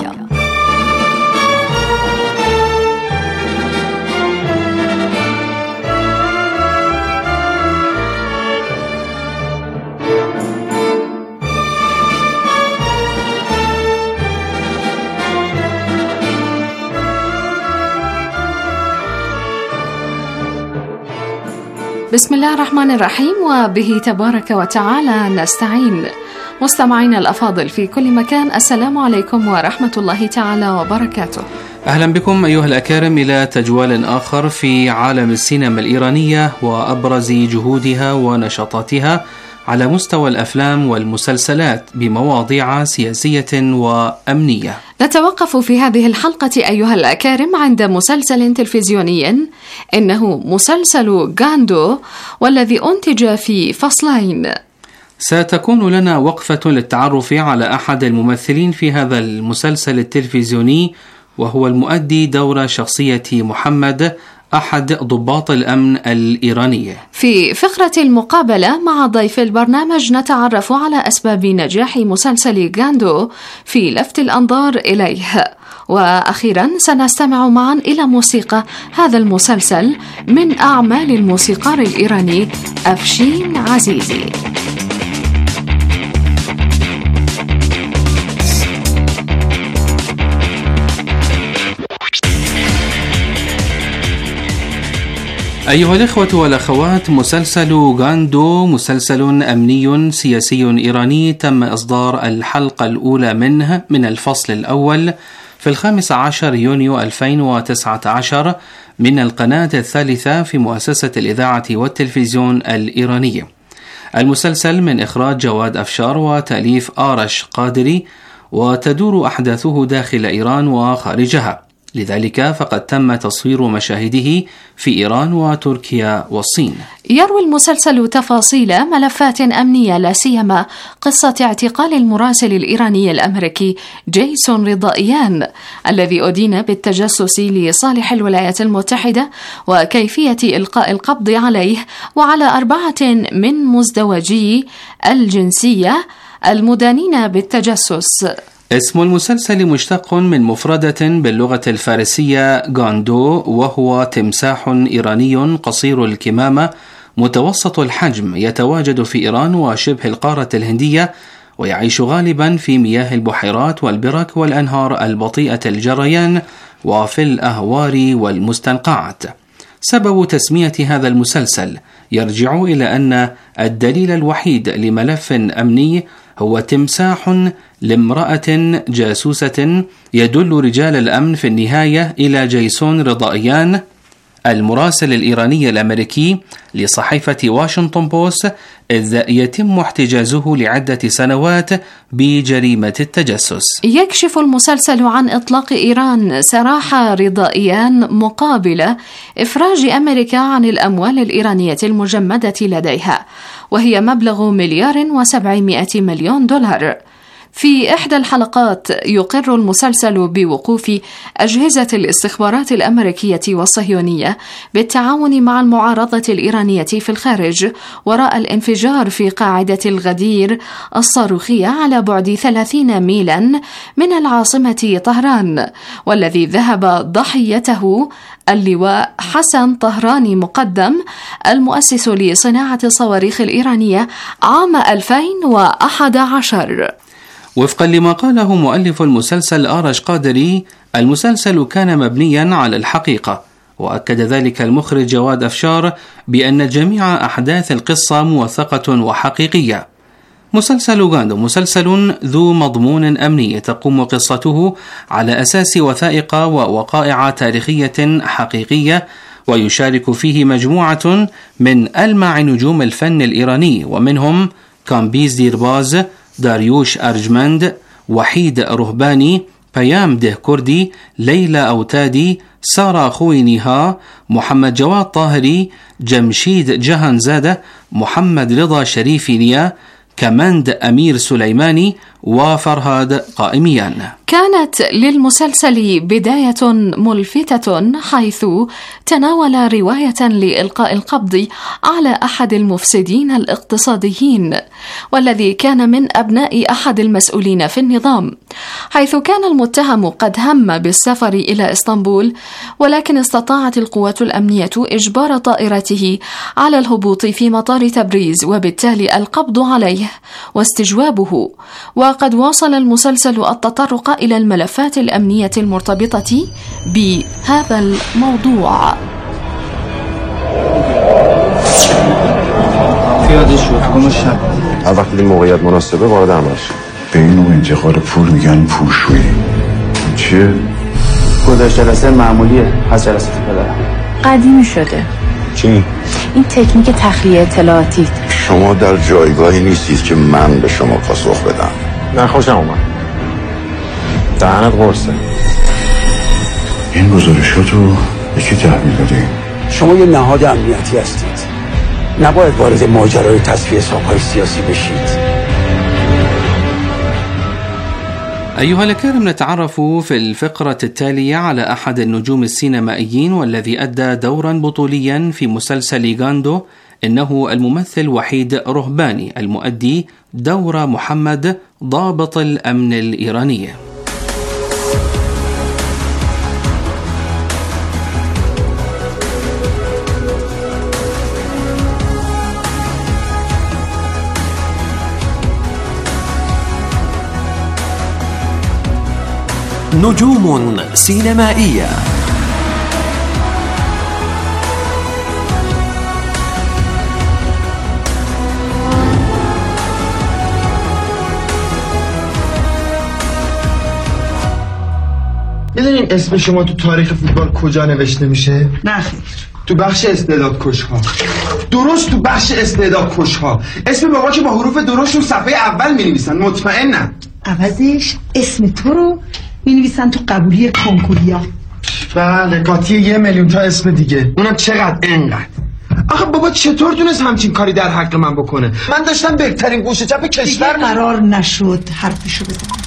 بسم الله الرحمن الرحيم، وبه تبارك وتعالى نستعين. مستمعينا الأفاضل في كل مكان، السلام عليكم ورحمة الله تعالى وبركاته. أهلا بكم أيها الأكارم إلى تجوال آخر في عالم السينما الإيرانية وأبرز جهودها ونشاطاتها على مستوى الأفلام والمسلسلات بمواضيع سياسية وأمنية. نتوقف في هذه الحلقة أيها الأكارم عند مسلسل تلفزيوني إنه مسلسل غاندو، والذي أنتج في فصلين. ستكون لنا وقفة للتعرف على أحد الممثلين في هذا المسلسل التلفزيوني، وهو المؤدي دور شخصية محمد، أحد ضباط الأمن الإيراني. في فقرة المقابلة مع ضيف البرنامج نتعرف على أسباب نجاح مسلسل غاندو في لفت الأنظار إليه. وأخيرا سنستمع معا إلى موسيقى هذا المسلسل من أعمال الموسيقار الإيراني أفشين عزيزي. أيها الإخوة والأخوات، مسلسل غاندو مسلسل أمني سياسي إيراني تم إصدار الحلقة الأولى منه من الفصل الأول في 15 يونيو 2019 من القناة الثالثة في مؤسسة الإذاعة والتلفزيون الإيرانية. المسلسل من إخراج جواد أفشار وتأليف آرش قادري، وتدور أحداثه داخل إيران وخارجها، لذلك فقد تم تصوير مشاهده في إيران وتركيا والصين. يروي المسلسل تفاصيل ملفات أمنية، لا سيما قصة اعتقال المراسل الإيراني الأمريكي جيسون رضائيان الذي أدين بالتجسس لصالح الولايات المتحدة، وكيفية إلقاء القبض عليه وعلى 4 من مزدوجي الجنسية المدانين بالتجسس. اسم المسلسل مشتق من مفردة باللغة الفارسية غاندو، وهو تمساح إيراني قصير الكمامة متوسط الحجم، يتواجد في إيران وشبه القارة الهندية، ويعيش غالبا في مياه البحيرات والبرك والأنهار البطيئة الجريان وفي الأهوار والمستنقعات. سبب تسمية هذا المسلسل يرجع إلى أن الدليل الوحيد لملف أمني هو تمساح لامرأة جاسوسة يدل رجال الأمن في النهاية إلى جيسون رضائيان، المراسل الإيراني الأمريكي لصحيفة واشنطن بوست، إذ يتم احتجازه لعدة سنوات بجريمة التجسس. يكشف المسلسل عن إطلاق إيران سراح رضائيان مقابل إفراج أمريكا عن الأموال الإيرانية المجمدة لديها، وهي مبلغ $1,700,000,000. في إحدى الحلقات يقر المسلسل بوقوف أجهزة الاستخبارات الأمريكية والصهيونية بالتعاون مع المعارضة الإيرانية في الخارج وراء الانفجار في قاعدة الغدير الصاروخية على بعد 30 ميلا من العاصمة طهران، والذي ذهب ضحيته اللواء حسن طهراني مقدم، المؤسس لصناعة الصواريخ الإيرانية عام 2011. وفقا لما قاله مؤلف المسلسل آرش قادري، المسلسل كان مبنيا على الحقيقة، وأكد ذلك المخرج جواد أفشار بأن جميع أحداث القصة موثقة وحقيقية. مسلسل غاندو مسلسل ذو مضمون أمني تقوم قصته على أساس وثائق ووقائع تاريخية حقيقية، ويشارك فيه مجموعة من ألمع نجوم الفن الإيراني، ومنهم كامبيز ديرباز، داريوش أرجمند، وحيد رهباني، بيام ده كردي، ليلى أوتادي، سارة خوينيها، محمد جواد طاهري، جمشيد جهانزادة، محمد رضا شريفي نيا، كماند أمير سليماني، وفرهاد قائميان. كانت للمسلسل بداية ملفتة، حيث تناول رواية لإلقاء القبض على أحد المفسدين الاقتصاديين، والذي كان من أبناء أحد المسؤولين في النظام، حيث كان المتهم قد هم بالسفر إلى إسطنبول، ولكن استطاعت القوات الأمنية إجبار طائرته على الهبوط في مطار تبريز، وبالتالي القبض عليه واستجوابه. وقد واصل المسلسل التطرق إلى الملفات الأمنية المرتبطة بهذا الموضوع. هر وقت این موقعیت مناسبه وارد عمل شد. به این نوع انتقال پول میگن پولشویی. چیه؟ گذاشت جلسه معمولیه از جلسه پدرم. قدیمی شده. چی؟ این تکنیک تخلیه اطلاعاتی. شما در جایگاهی نیستید که من به شما پاسخ بدم. نه خوشم اومد. دهنت قرصه. این گزارشاتو یکی تحویل دادی؟ شما یه نهاد امنیتی هستید. نباید وارد ماجرای تصفیه ساق‌های سیاسی بشید. أيها الكرام، نتعرف في الفقرة التالية على أحد النجوم السينمائيين والذي أدى دورا بطوليا في مسلسل غاندو. إنه الممثل وحيد رهباني المؤدي دور محمد ضابط الأمن الإيراني. نجوم سينمائية. میدونین اسم شما تو تاریخ فوتبال کجا نوشته میشه؟ نه خیر. تو بخش استعداد کشها. درست تو بخش استعداد کشها. اسم بابا که با حروف درست رو صفحه اول مینویسن. مطمئنم. عوضش اسم تو رو مینویسن تو قبولی کنکوریا. بله، قاطی 1,000,000 تا اسم دیگه. اونم چقدر؟ انقدر. آخه بابا چطور تونست همچین کاری در حق من بکنه؟ من داشتم بهترین گوشه چپ کشور قرار نشد حرفشو بزنم.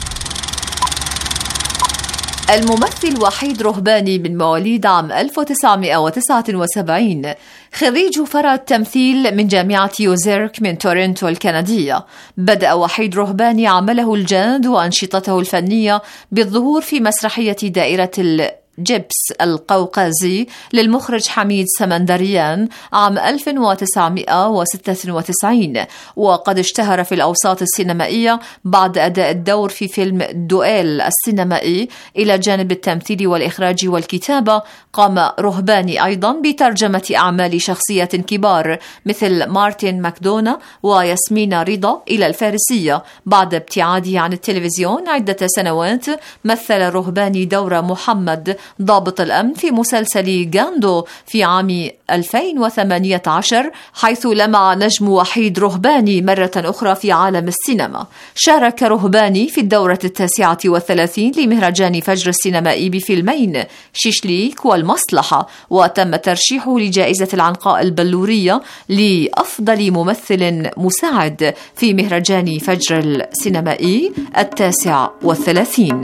الممثل وحيد رهباني من مواليد عام 1979، خريج فرع التمثيل من جامعة يوزيرك من تورنتو الكندية. بدأ وحيد رهباني عمله الجاد وأنشطته الفنية بالظهور في مسرحية دائرة جبس القوقازي للمخرج حميد سمندريان عام 1996، وقد اشتهر في الأوساط السينمائية بعد أداء الدور في فيلم دوئيل السينمائي. إلى جانب التمثيل والإخراج والكتابة، قام رهباني أيضا بترجمة أعمال شخصيات كبار مثل مارتن ماكدونا وياسمين رضا إلى الفارسية. بعد ابتعاده عن التلفزيون عدة سنوات، مثل رهباني دور محمد ضابط الأمن في مسلسل غاندو في عام 2018، حيث لمع نجم وحيد رهباني مرة أخرى في عالم السينما. شارك رهباني في الدورة 39 لمهرجان فجر السينمائي بفيلمين شيشليك والمصلحة، وتم ترشيحه لجائزة العنقاء البلورية لأفضل ممثل مساعد في مهرجان فجر السينمائي 39.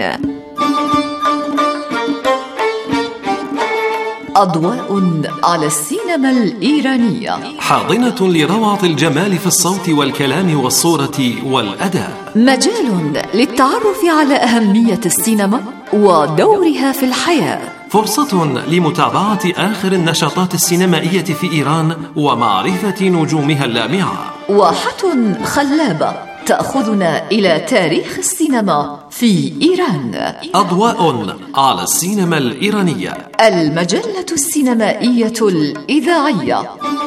أضواء على السينما الإيرانية، حاضنة لروعة الجمال في الصوت والكلام والصورة والأداء، مجال للتعرف على أهمية السينما ودورها في الحياة، فرصة لمتابعة آخر النشاطات السينمائية في إيران ومعرفة نجومها اللامعة، واحة خلابة تأخذنا إلى تاريخ السينما في إيران. أضواء على السينما الإيرانية، المجلة السينمائية الإذاعية.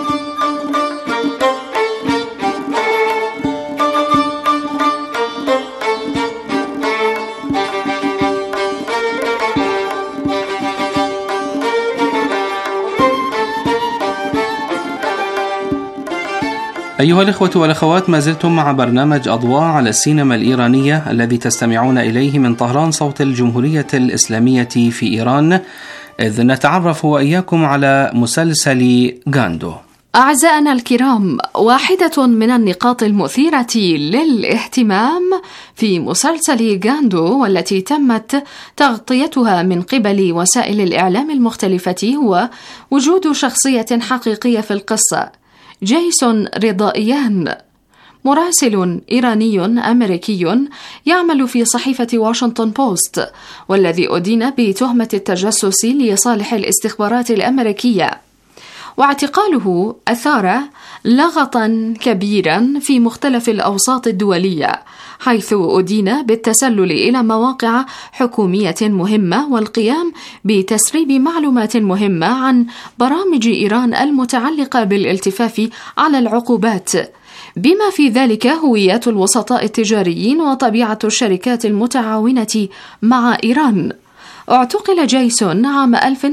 أيها الإخوة والأخوات، ما زلتم مع برنامج أضواء على السينما الإيرانية الذي تستمعون إليه من طهران صوت الجمهورية الإسلامية في إيران، إذ نتعرف وإياكم على مسلسل غاندو. أعزائنا الكرام، واحدة من النقاط المثيرة للاهتمام في مسلسل غاندو والتي تمت تغطيتها من قبل وسائل الإعلام المختلفة هو وجود شخصية حقيقية في القصة، جيسون رضائيان، مراسل إيراني أمريكي يعمل في صحيفة واشنطن بوست، والذي أدين بتهمة التجسس لصالح الاستخبارات الأمريكية. واعتقاله أثار لغطا كبيرا في مختلف الأوساط الدولية، حيث أدين بالتسلل إلى مواقع حكومية مهمة والقيام بتسريب معلومات مهمة عن برامج إيران المتعلقة بالالتفاف على العقوبات، بما في ذلك هويات الوسطاء التجاريين وطبيعة الشركات المتعاونة مع إيران. اعتقل جيسون عام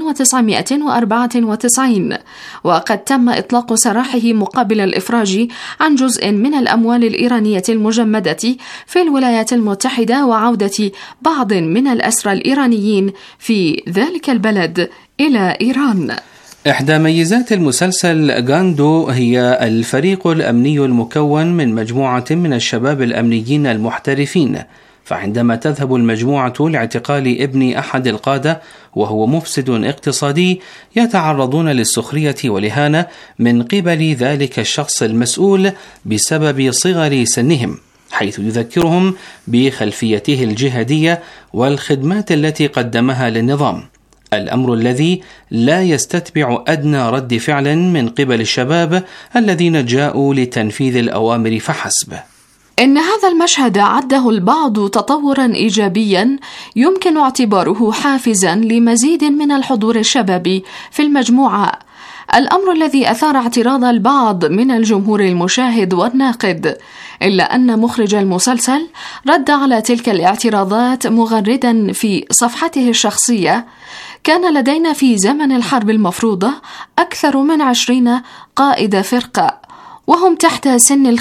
1994 وقد تم إطلاق سراحه مقابل الإفراج عن جزء من الأموال الإيرانية المجمدة في الولايات المتحدة وعودة بعض من الأسرى الإيرانيين في ذلك البلد إلى إيران. إحدى ميزات المسلسل غاندو هي الفريق الأمني المكون من مجموعة من الشباب الأمنيين المحترفين، فعندما تذهب المجموعة لاعتقال ابن أحد القادة وهو مفسد اقتصادي يتعرضون للسخرية والإهانة من قبل ذلك الشخص المسؤول بسبب صغر سنهم، حيث يذكرهم بخلفيته الجهادية والخدمات التي قدمها للنظام، الأمر الذي لا يستتبع أدنى رد فعل من قبل الشباب الذين جاءوا لتنفيذ الأوامر فحسب. إن هذا المشهد عده البعض تطورا إيجابيا يمكن اعتباره حافزا لمزيد من الحضور الشبابي في المجموعة، الأمر الذي أثار اعتراض البعض من الجمهور المشاهد والناقد، إلا أن مخرج المسلسل رد على تلك الاعتراضات مغردا في صفحته الشخصية: كان لدينا في زمن الحرب المفروضة أكثر من 20 قائد فرقة وهم تحت سن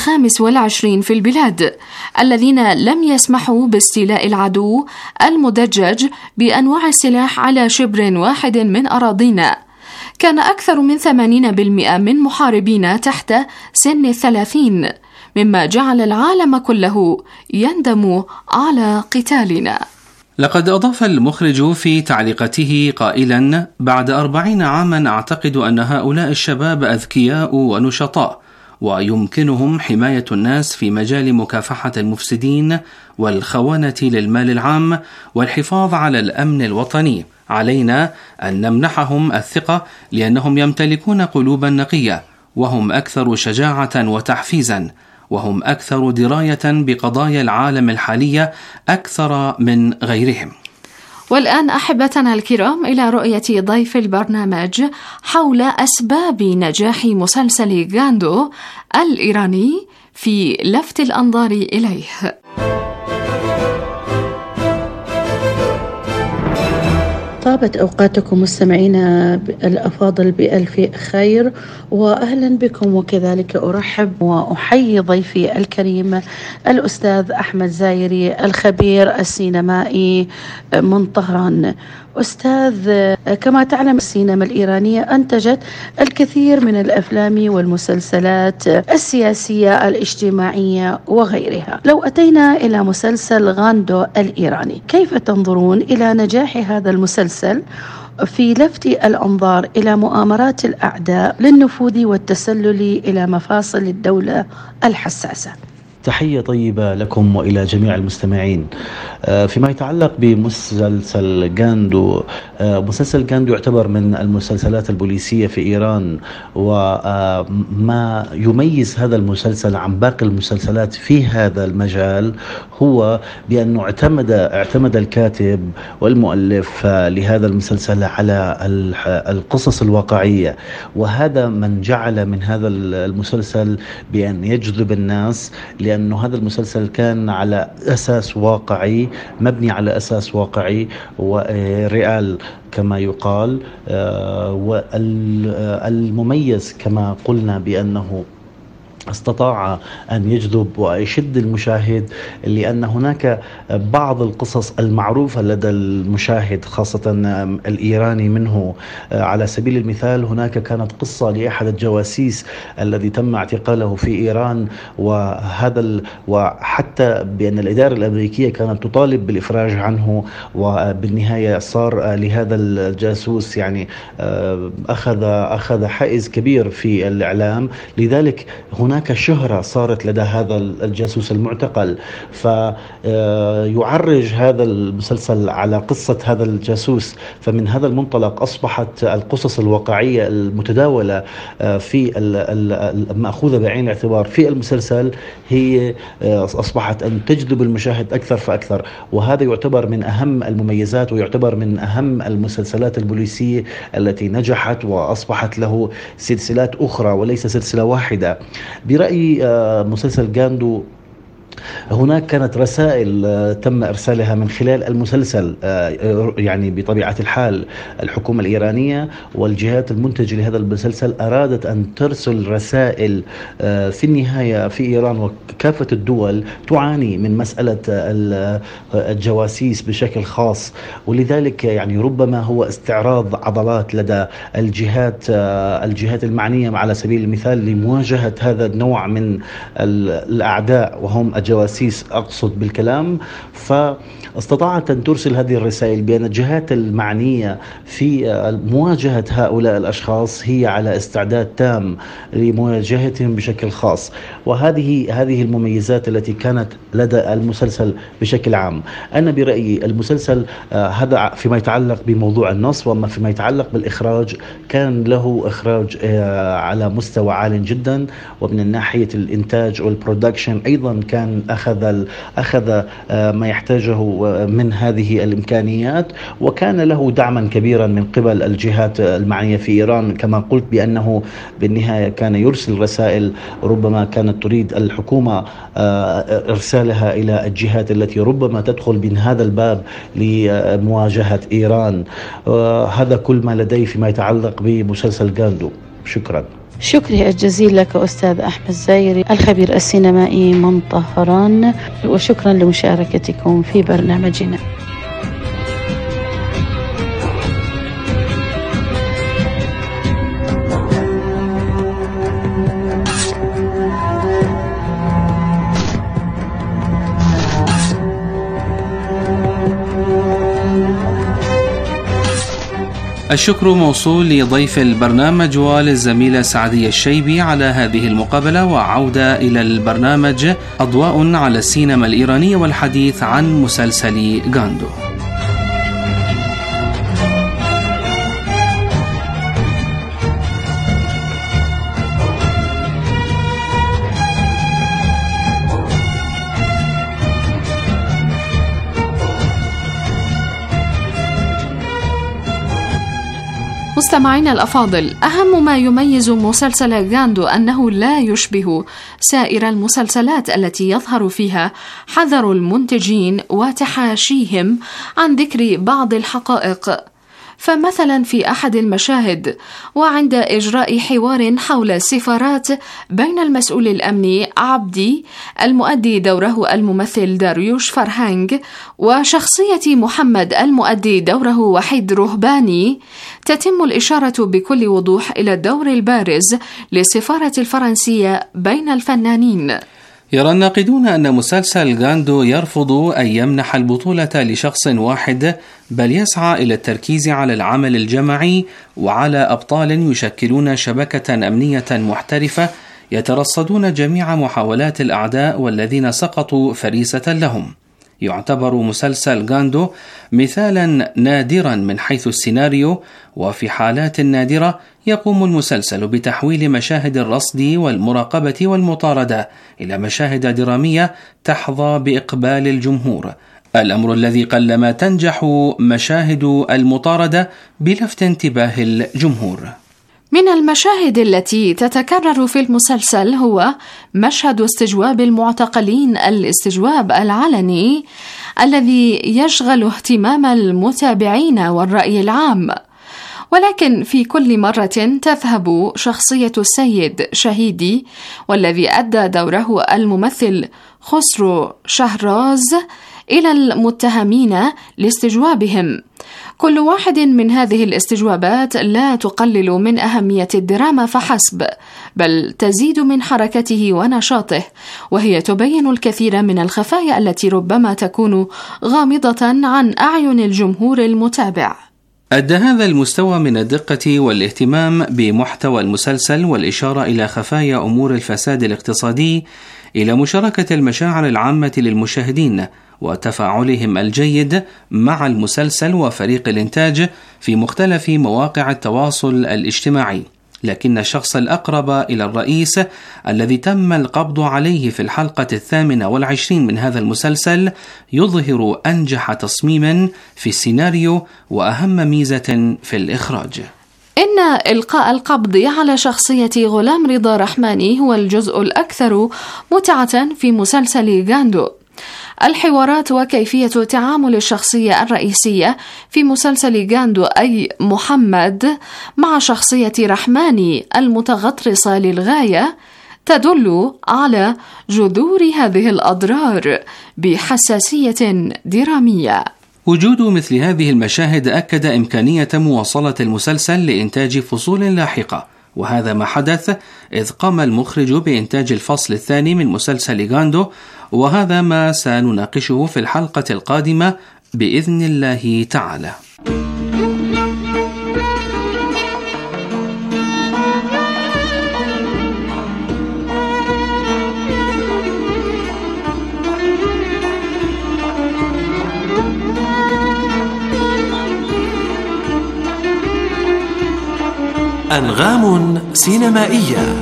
25 في البلاد، الذين لم يسمحوا باستيلاء العدو المدجج بأنواع السلاح على شبر واحد من أراضينا. كان أكثر من 80% من محاربين تحت سن 30، مما جعل العالم كله يندم على قتالنا. لقد أضاف المخرج في تعليقته قائلا: بعد 40 عاما أعتقد أن هؤلاء الشباب أذكياء ونشطاء، ويمكنهم حماية الناس في مجال مكافحة المفسدين والخونة للمال العام والحفاظ على الأمن الوطني. علينا أن نمنحهم الثقة لأنهم يمتلكون قلوبا نقية، وهم أكثر شجاعة وتحفيزا، وهم أكثر دراية بقضايا العالم الحالية أكثر من غيرهم. والآن أحبتنا الكرام إلى رؤية ضيف البرنامج حول أسباب نجاح مسلسل غاندو الإيراني في لفت الأنظار إليه. طابت أوقاتكم مستمعينا الأفاضل بألف خير، وأهلا بكم، وكذلك أرحب وأحيي ضيفي الكريم الأستاذ أحمد زايري الخبير السينمائي من طهران. أستاذ، كما تعلم السينما الإيرانية أنتجت الكثير من الأفلام والمسلسلات السياسية الاجتماعية وغيرها. لو أتينا إلى مسلسل غاندو الإيراني، كيف تنظرون إلى نجاح هذا المسلسل في لفت الأنظار إلى مؤامرات الأعداء للنفوذ والتسلل إلى مفاصل الدولة الحساسة؟ تحية طيبة لكم وإلى جميع المستمعين. فيما يتعلق بمسلسل غاندو، مسلسل غاندو يعتبر من المسلسلات البوليسية في إيران، وما يميز هذا المسلسل عن باقي المسلسلات في هذا المجال هو بأنه اعتمد الكاتب والمؤلف لهذا المسلسل على القصص الواقعية، وهذا من جعل من هذا المسلسل بأن يجذب الناس، لأنه هذا المسلسل كان على أساس واقعي، مبني على أساس واقعي وريال كما يقال. والمميز كما قلنا بأنه استطاع أن يجذب ويشد المشاهد، لأن هناك بعض القصص المعروفة لدى المشاهد خاصة الإيراني منه. على سبيل المثال هناك كانت قصة لأحد الجواسيس الذي تم اعتقاله في إيران، وحتى بأن الإدارة الأمريكية كانت تطالب بالإفراج عنه، وبالنهاية صار لهذا الجاسوس يعني أخذ حيز كبير في الإعلام. لذلك هناك شهرة صارت لدى هذا الجاسوس المعتقل، فيعرج هذا المسلسل على قصة هذا الجاسوس. فمن هذا المنطلق أصبحت القصص الواقعية المتداولة في المأخوذة بعين الاعتبار في المسلسل هي أصبحت أن تجذب المشاهد أكثر فأكثر، وهذا يعتبر من أهم المميزات ويعتبر من أهم المسلسلات البوليسية التي نجحت وأصبحت له سلسلات أخرى وليس سلسلة واحدة. برأيي مسلسل غاندو هناك كانت رسائل تم إرسالها من خلال المسلسل، يعني بطبيعة الحال الحكومة الإيرانية والجهات المنتجة لهذا المسلسل أرادت أن ترسل رسائل. في النهاية في إيران وكافة الدول تعاني من مسألة الجواسيس بشكل خاص، ولذلك يعني ربما هو استعراض عضلات لدى الجهات المعنية على سبيل المثال لمواجهة هذا النوع من الأعداء وهم الجواسيس أقصد بالكلام. فاستطاعت أن ترسل هذه الرسائل بأن الجهات المعنية في مواجهة هؤلاء الأشخاص هي على استعداد تام لمواجهتهم بشكل خاص. وهذه المميزات التي كانت لدى المسلسل بشكل عام. أنا برأيي المسلسل هذا فيما يتعلق بموضوع النص، وما فيما يتعلق بالإخراج كان له إخراج على مستوى عال جدا، ومن الناحية الإنتاج والبرودكشن أيضا كان أخذ ما يحتاجه من هذه الإمكانيات، وكان له دعما كبيرا من قبل الجهات المعنية في إيران. كما قلت بأنه بالنهاية كان يرسل رسائل ربما كانت تريد الحكومة إرسالها إلى الجهات التي ربما تدخل من هذا الباب لمواجهة إيران. هذا كل ما لدي فيما يتعلق بمسلسل غاندو. شكرا. شكري الجزيل لك أستاذ أحمد زايري الخبير السينمائي من طهران، وشكرا لمشاركتكم في برنامجنا. الشكر موصول لضيف البرنامج وللزميلة سعدية الشيبي على هذه المقابلة. وعودة إلى البرنامج أضواء على السينما الإيرانية والحديث عن مسلسل غاندو. مستمعينا الأفاضل، أهم ما يميز مسلسل غاندو أنه لا يشبه سائر المسلسلات التي يظهر فيها حذر المنتجين وتحاشيهم عن ذكر بعض الحقائق. فمثلا في أحد المشاهد وعند إجراء حوار حول السفارات بين المسؤول الأمني عبدي المؤدي دوره الممثل داريوش فرهانج وشخصية محمد المؤدي دوره وحيد رهباني، تتم الإشارة بكل وضوح إلى الدور البارز للسفارة الفرنسية بين الفنانين. يرى الناقدون أن مسلسل غاندو يرفض أن يمنح البطولة لشخص واحد، بل يسعى إلى التركيز على العمل الجماعي وعلى أبطال يشكلون شبكة أمنية محترفة يترصدون جميع محاولات الأعداء والذين سقطوا فريسة لهم. يعتبر مسلسل غاندو مثالا نادرا من حيث السيناريو، وفي حالات نادرة يقوم المسلسل بتحويل مشاهد الرصد والمراقبة والمطاردة إلى مشاهد درامية تحظى بإقبال الجمهور، الأمر الذي قلما تنجح مشاهد المطاردة بلفت انتباه الجمهور. من المشاهد التي تتكرر في المسلسل هو مشهد استجواب المعتقلين الاستجواب العلني الذي يشغل اهتمام المتابعين والرأي العام، ولكن في كل مرة تذهب شخصية السيد شهيدي والذي أدى دوره الممثل خسرو شهراز إلى المتهمين لاستجوابهم. كل واحد من هذه الاستجوابات لا تقلل من أهمية الدراما فحسب، بل تزيد من حركته ونشاطه، وهي تبين الكثير من الخفايا التي ربما تكون غامضة عن أعين الجمهور المتابع. أدى هذا المستوى من الدقة والاهتمام بمحتوى المسلسل والإشارة إلى خفايا أمور الفساد الاقتصادي إلى مشاركة المشاعر العامة للمشاهدين وتفاعلهم الجيد مع المسلسل وفريق الإنتاج في مختلف مواقع التواصل الاجتماعي. لكن الشخص الأقرب إلى الرئيس الذي تم القبض عليه في الحلقة 28 من هذا المسلسل يظهر أنجح تصميما في السيناريو وأهم ميزة في الإخراج. إن إلقاء القبض على شخصية غلام رضا رحماني هو الجزء الأكثر متعة في مسلسل غاندو. الحوارات وكيفية تعامل الشخصية الرئيسية في مسلسل غاندو أي محمد مع شخصية رحماني المتغطرسة للغاية تدل على جذور هذه الأضرار بحساسية درامية. وجود مثل هذه المشاهد أكد إمكانية مواصلة المسلسل لإنتاج فصول لاحقة، وهذا ما حدث إذ قام المخرج بإنتاج الفصل الثاني من مسلسل غاندو، وهذا ما سنناقشه في الحلقة القادمة بإذن الله تعالى. أنغام سينمائية.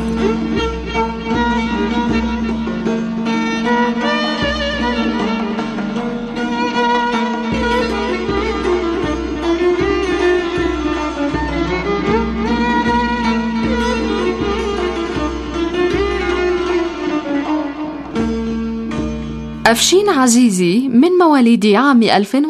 أفشين عزيزي من مواليد عام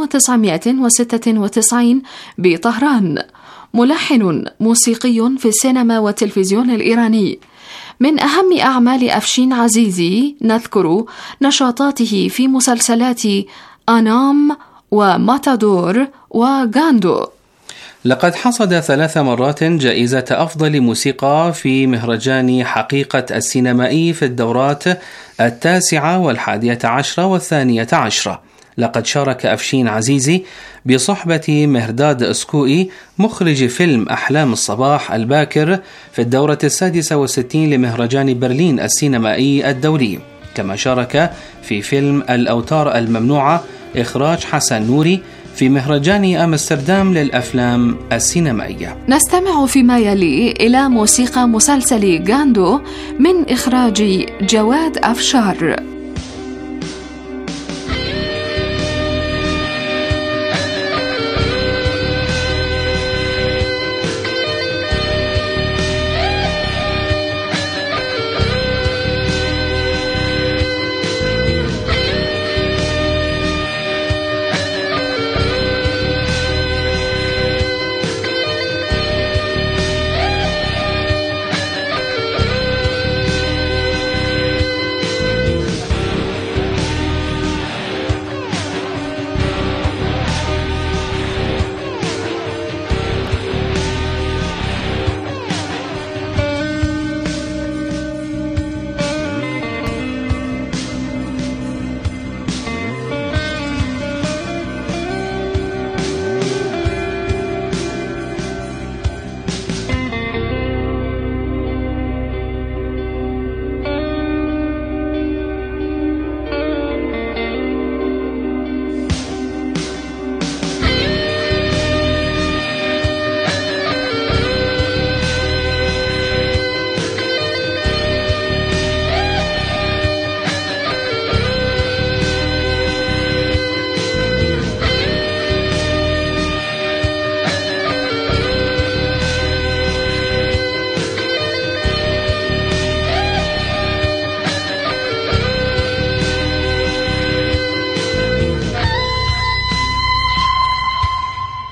1996 بطهران، ملحن موسيقي في السينما والتلفزيون الإيراني. من أهم أعمال أفشين عزيزي نذكر نشاطاته في مسلسلات أنام وماتادور وغاندو. لقد حصد 3 مرات جائزة أفضل موسيقى في مهرجان حقيقة السينمائي في الدورات 19 و11 و12. لقد شارك أفشين عزيزي بصحبة مهرداد اسكوئي مخرج فيلم أحلام الصباح الباكر في الدورة 66 لمهرجان برلين السينمائي الدولي، كما شارك في فيلم الأوتار الممنوعة إخراج حسن نوري في مهرجان أمستردام للأفلام السينمائية. نستمع فيما يلي إلى موسيقى مسلسل غاندو من إخراج جواد أفشار.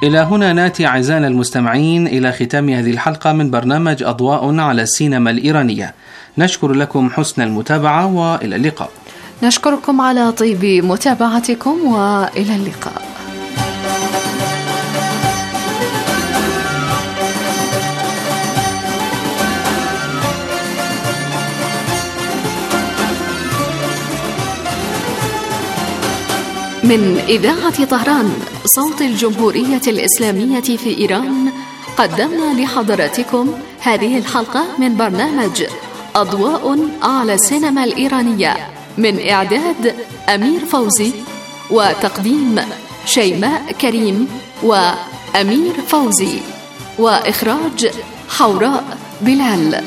إلى هنا ناتي أعزائنا المستمعين إلى ختام هذه الحلقة من برنامج أضواء على السينما الإيرانية. نشكر لكم حسن المتابعة وإلى اللقاء. نشكركم على طيب متابعتكم وإلى اللقاء. من إذاعة طهران صوت الجمهورية الإسلامية في إيران، قدمنا لحضراتكم هذه الحلقة من برنامج أضواء على السينما الإيرانية، من إعداد أمير فوزي وتقديم شيماء كريم وأمير فوزي، وإخراج حوراء بلال.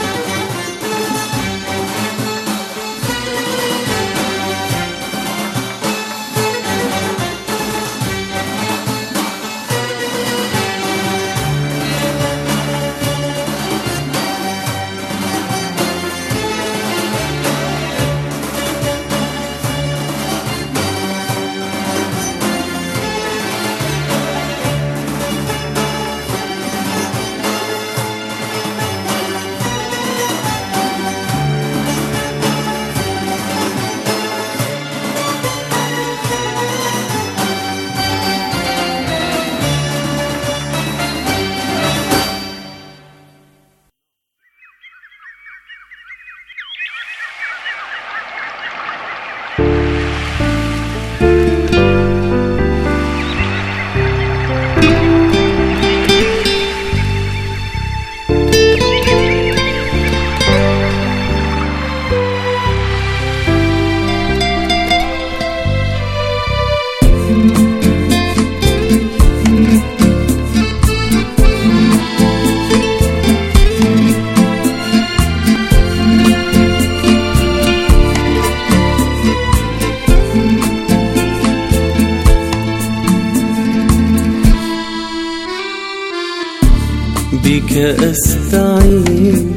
بك أستعين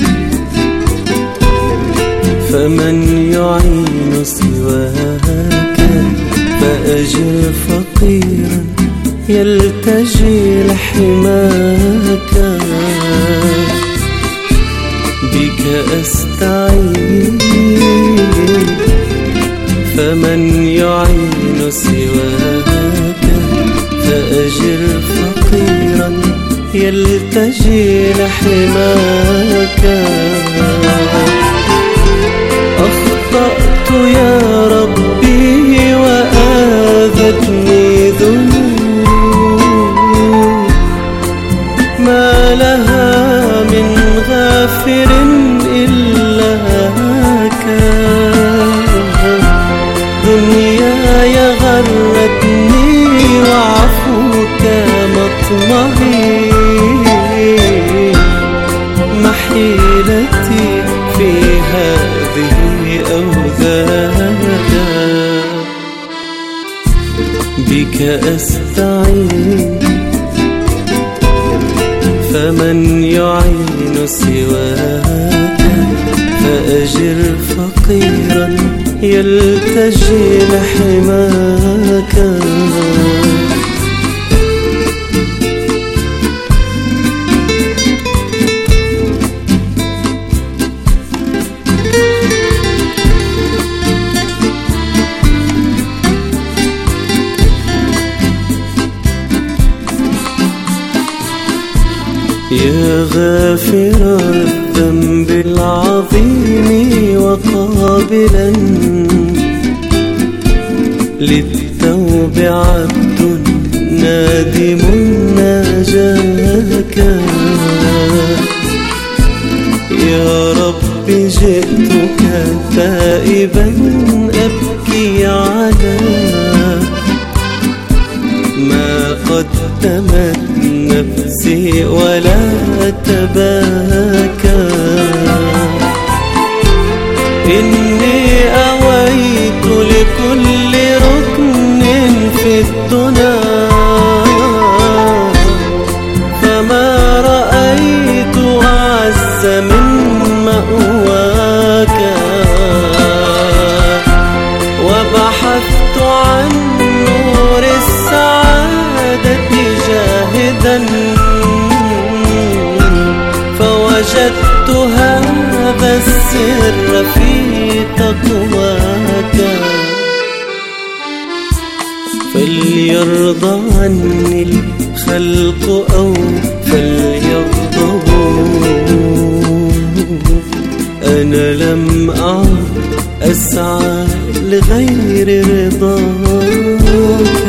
فمن يعين سواك، فأجر فقيرا يلتجي لحماك. بك أستعين فمن يعين سواك، فأجر فقيرا يلتجي لحماك. أخطأت يا ربي وآذتني ذنوب، ما لها من غافر إلاك. دنياي غرتني وعفوك مطمعي، محيلتي في هذه أوذاك. بك أستعين فمن يعين سواك، فأجر فقيرا يلتجي لحماك. يا غافر الذنب العظيم وقابلا للتوب عبد نادم ناجاك. يا رب جئتك تائبا أبكي على ما قدمت نفسي ولا تباكى. إني أويت لكل ركن في الدنا، فما رأيت أعز من مأواك. وبحثت عن نور السعادة عرفت السر في تقواك فليرضى عني الخلق أو فليغضبوا أنا لم أعد أسعى لغير رضاك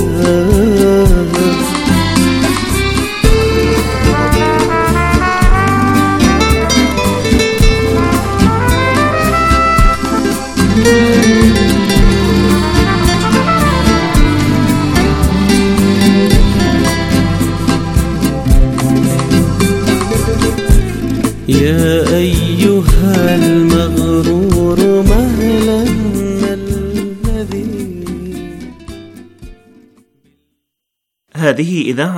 يا أيها المغرور مهلا الذي. هذه إذاعة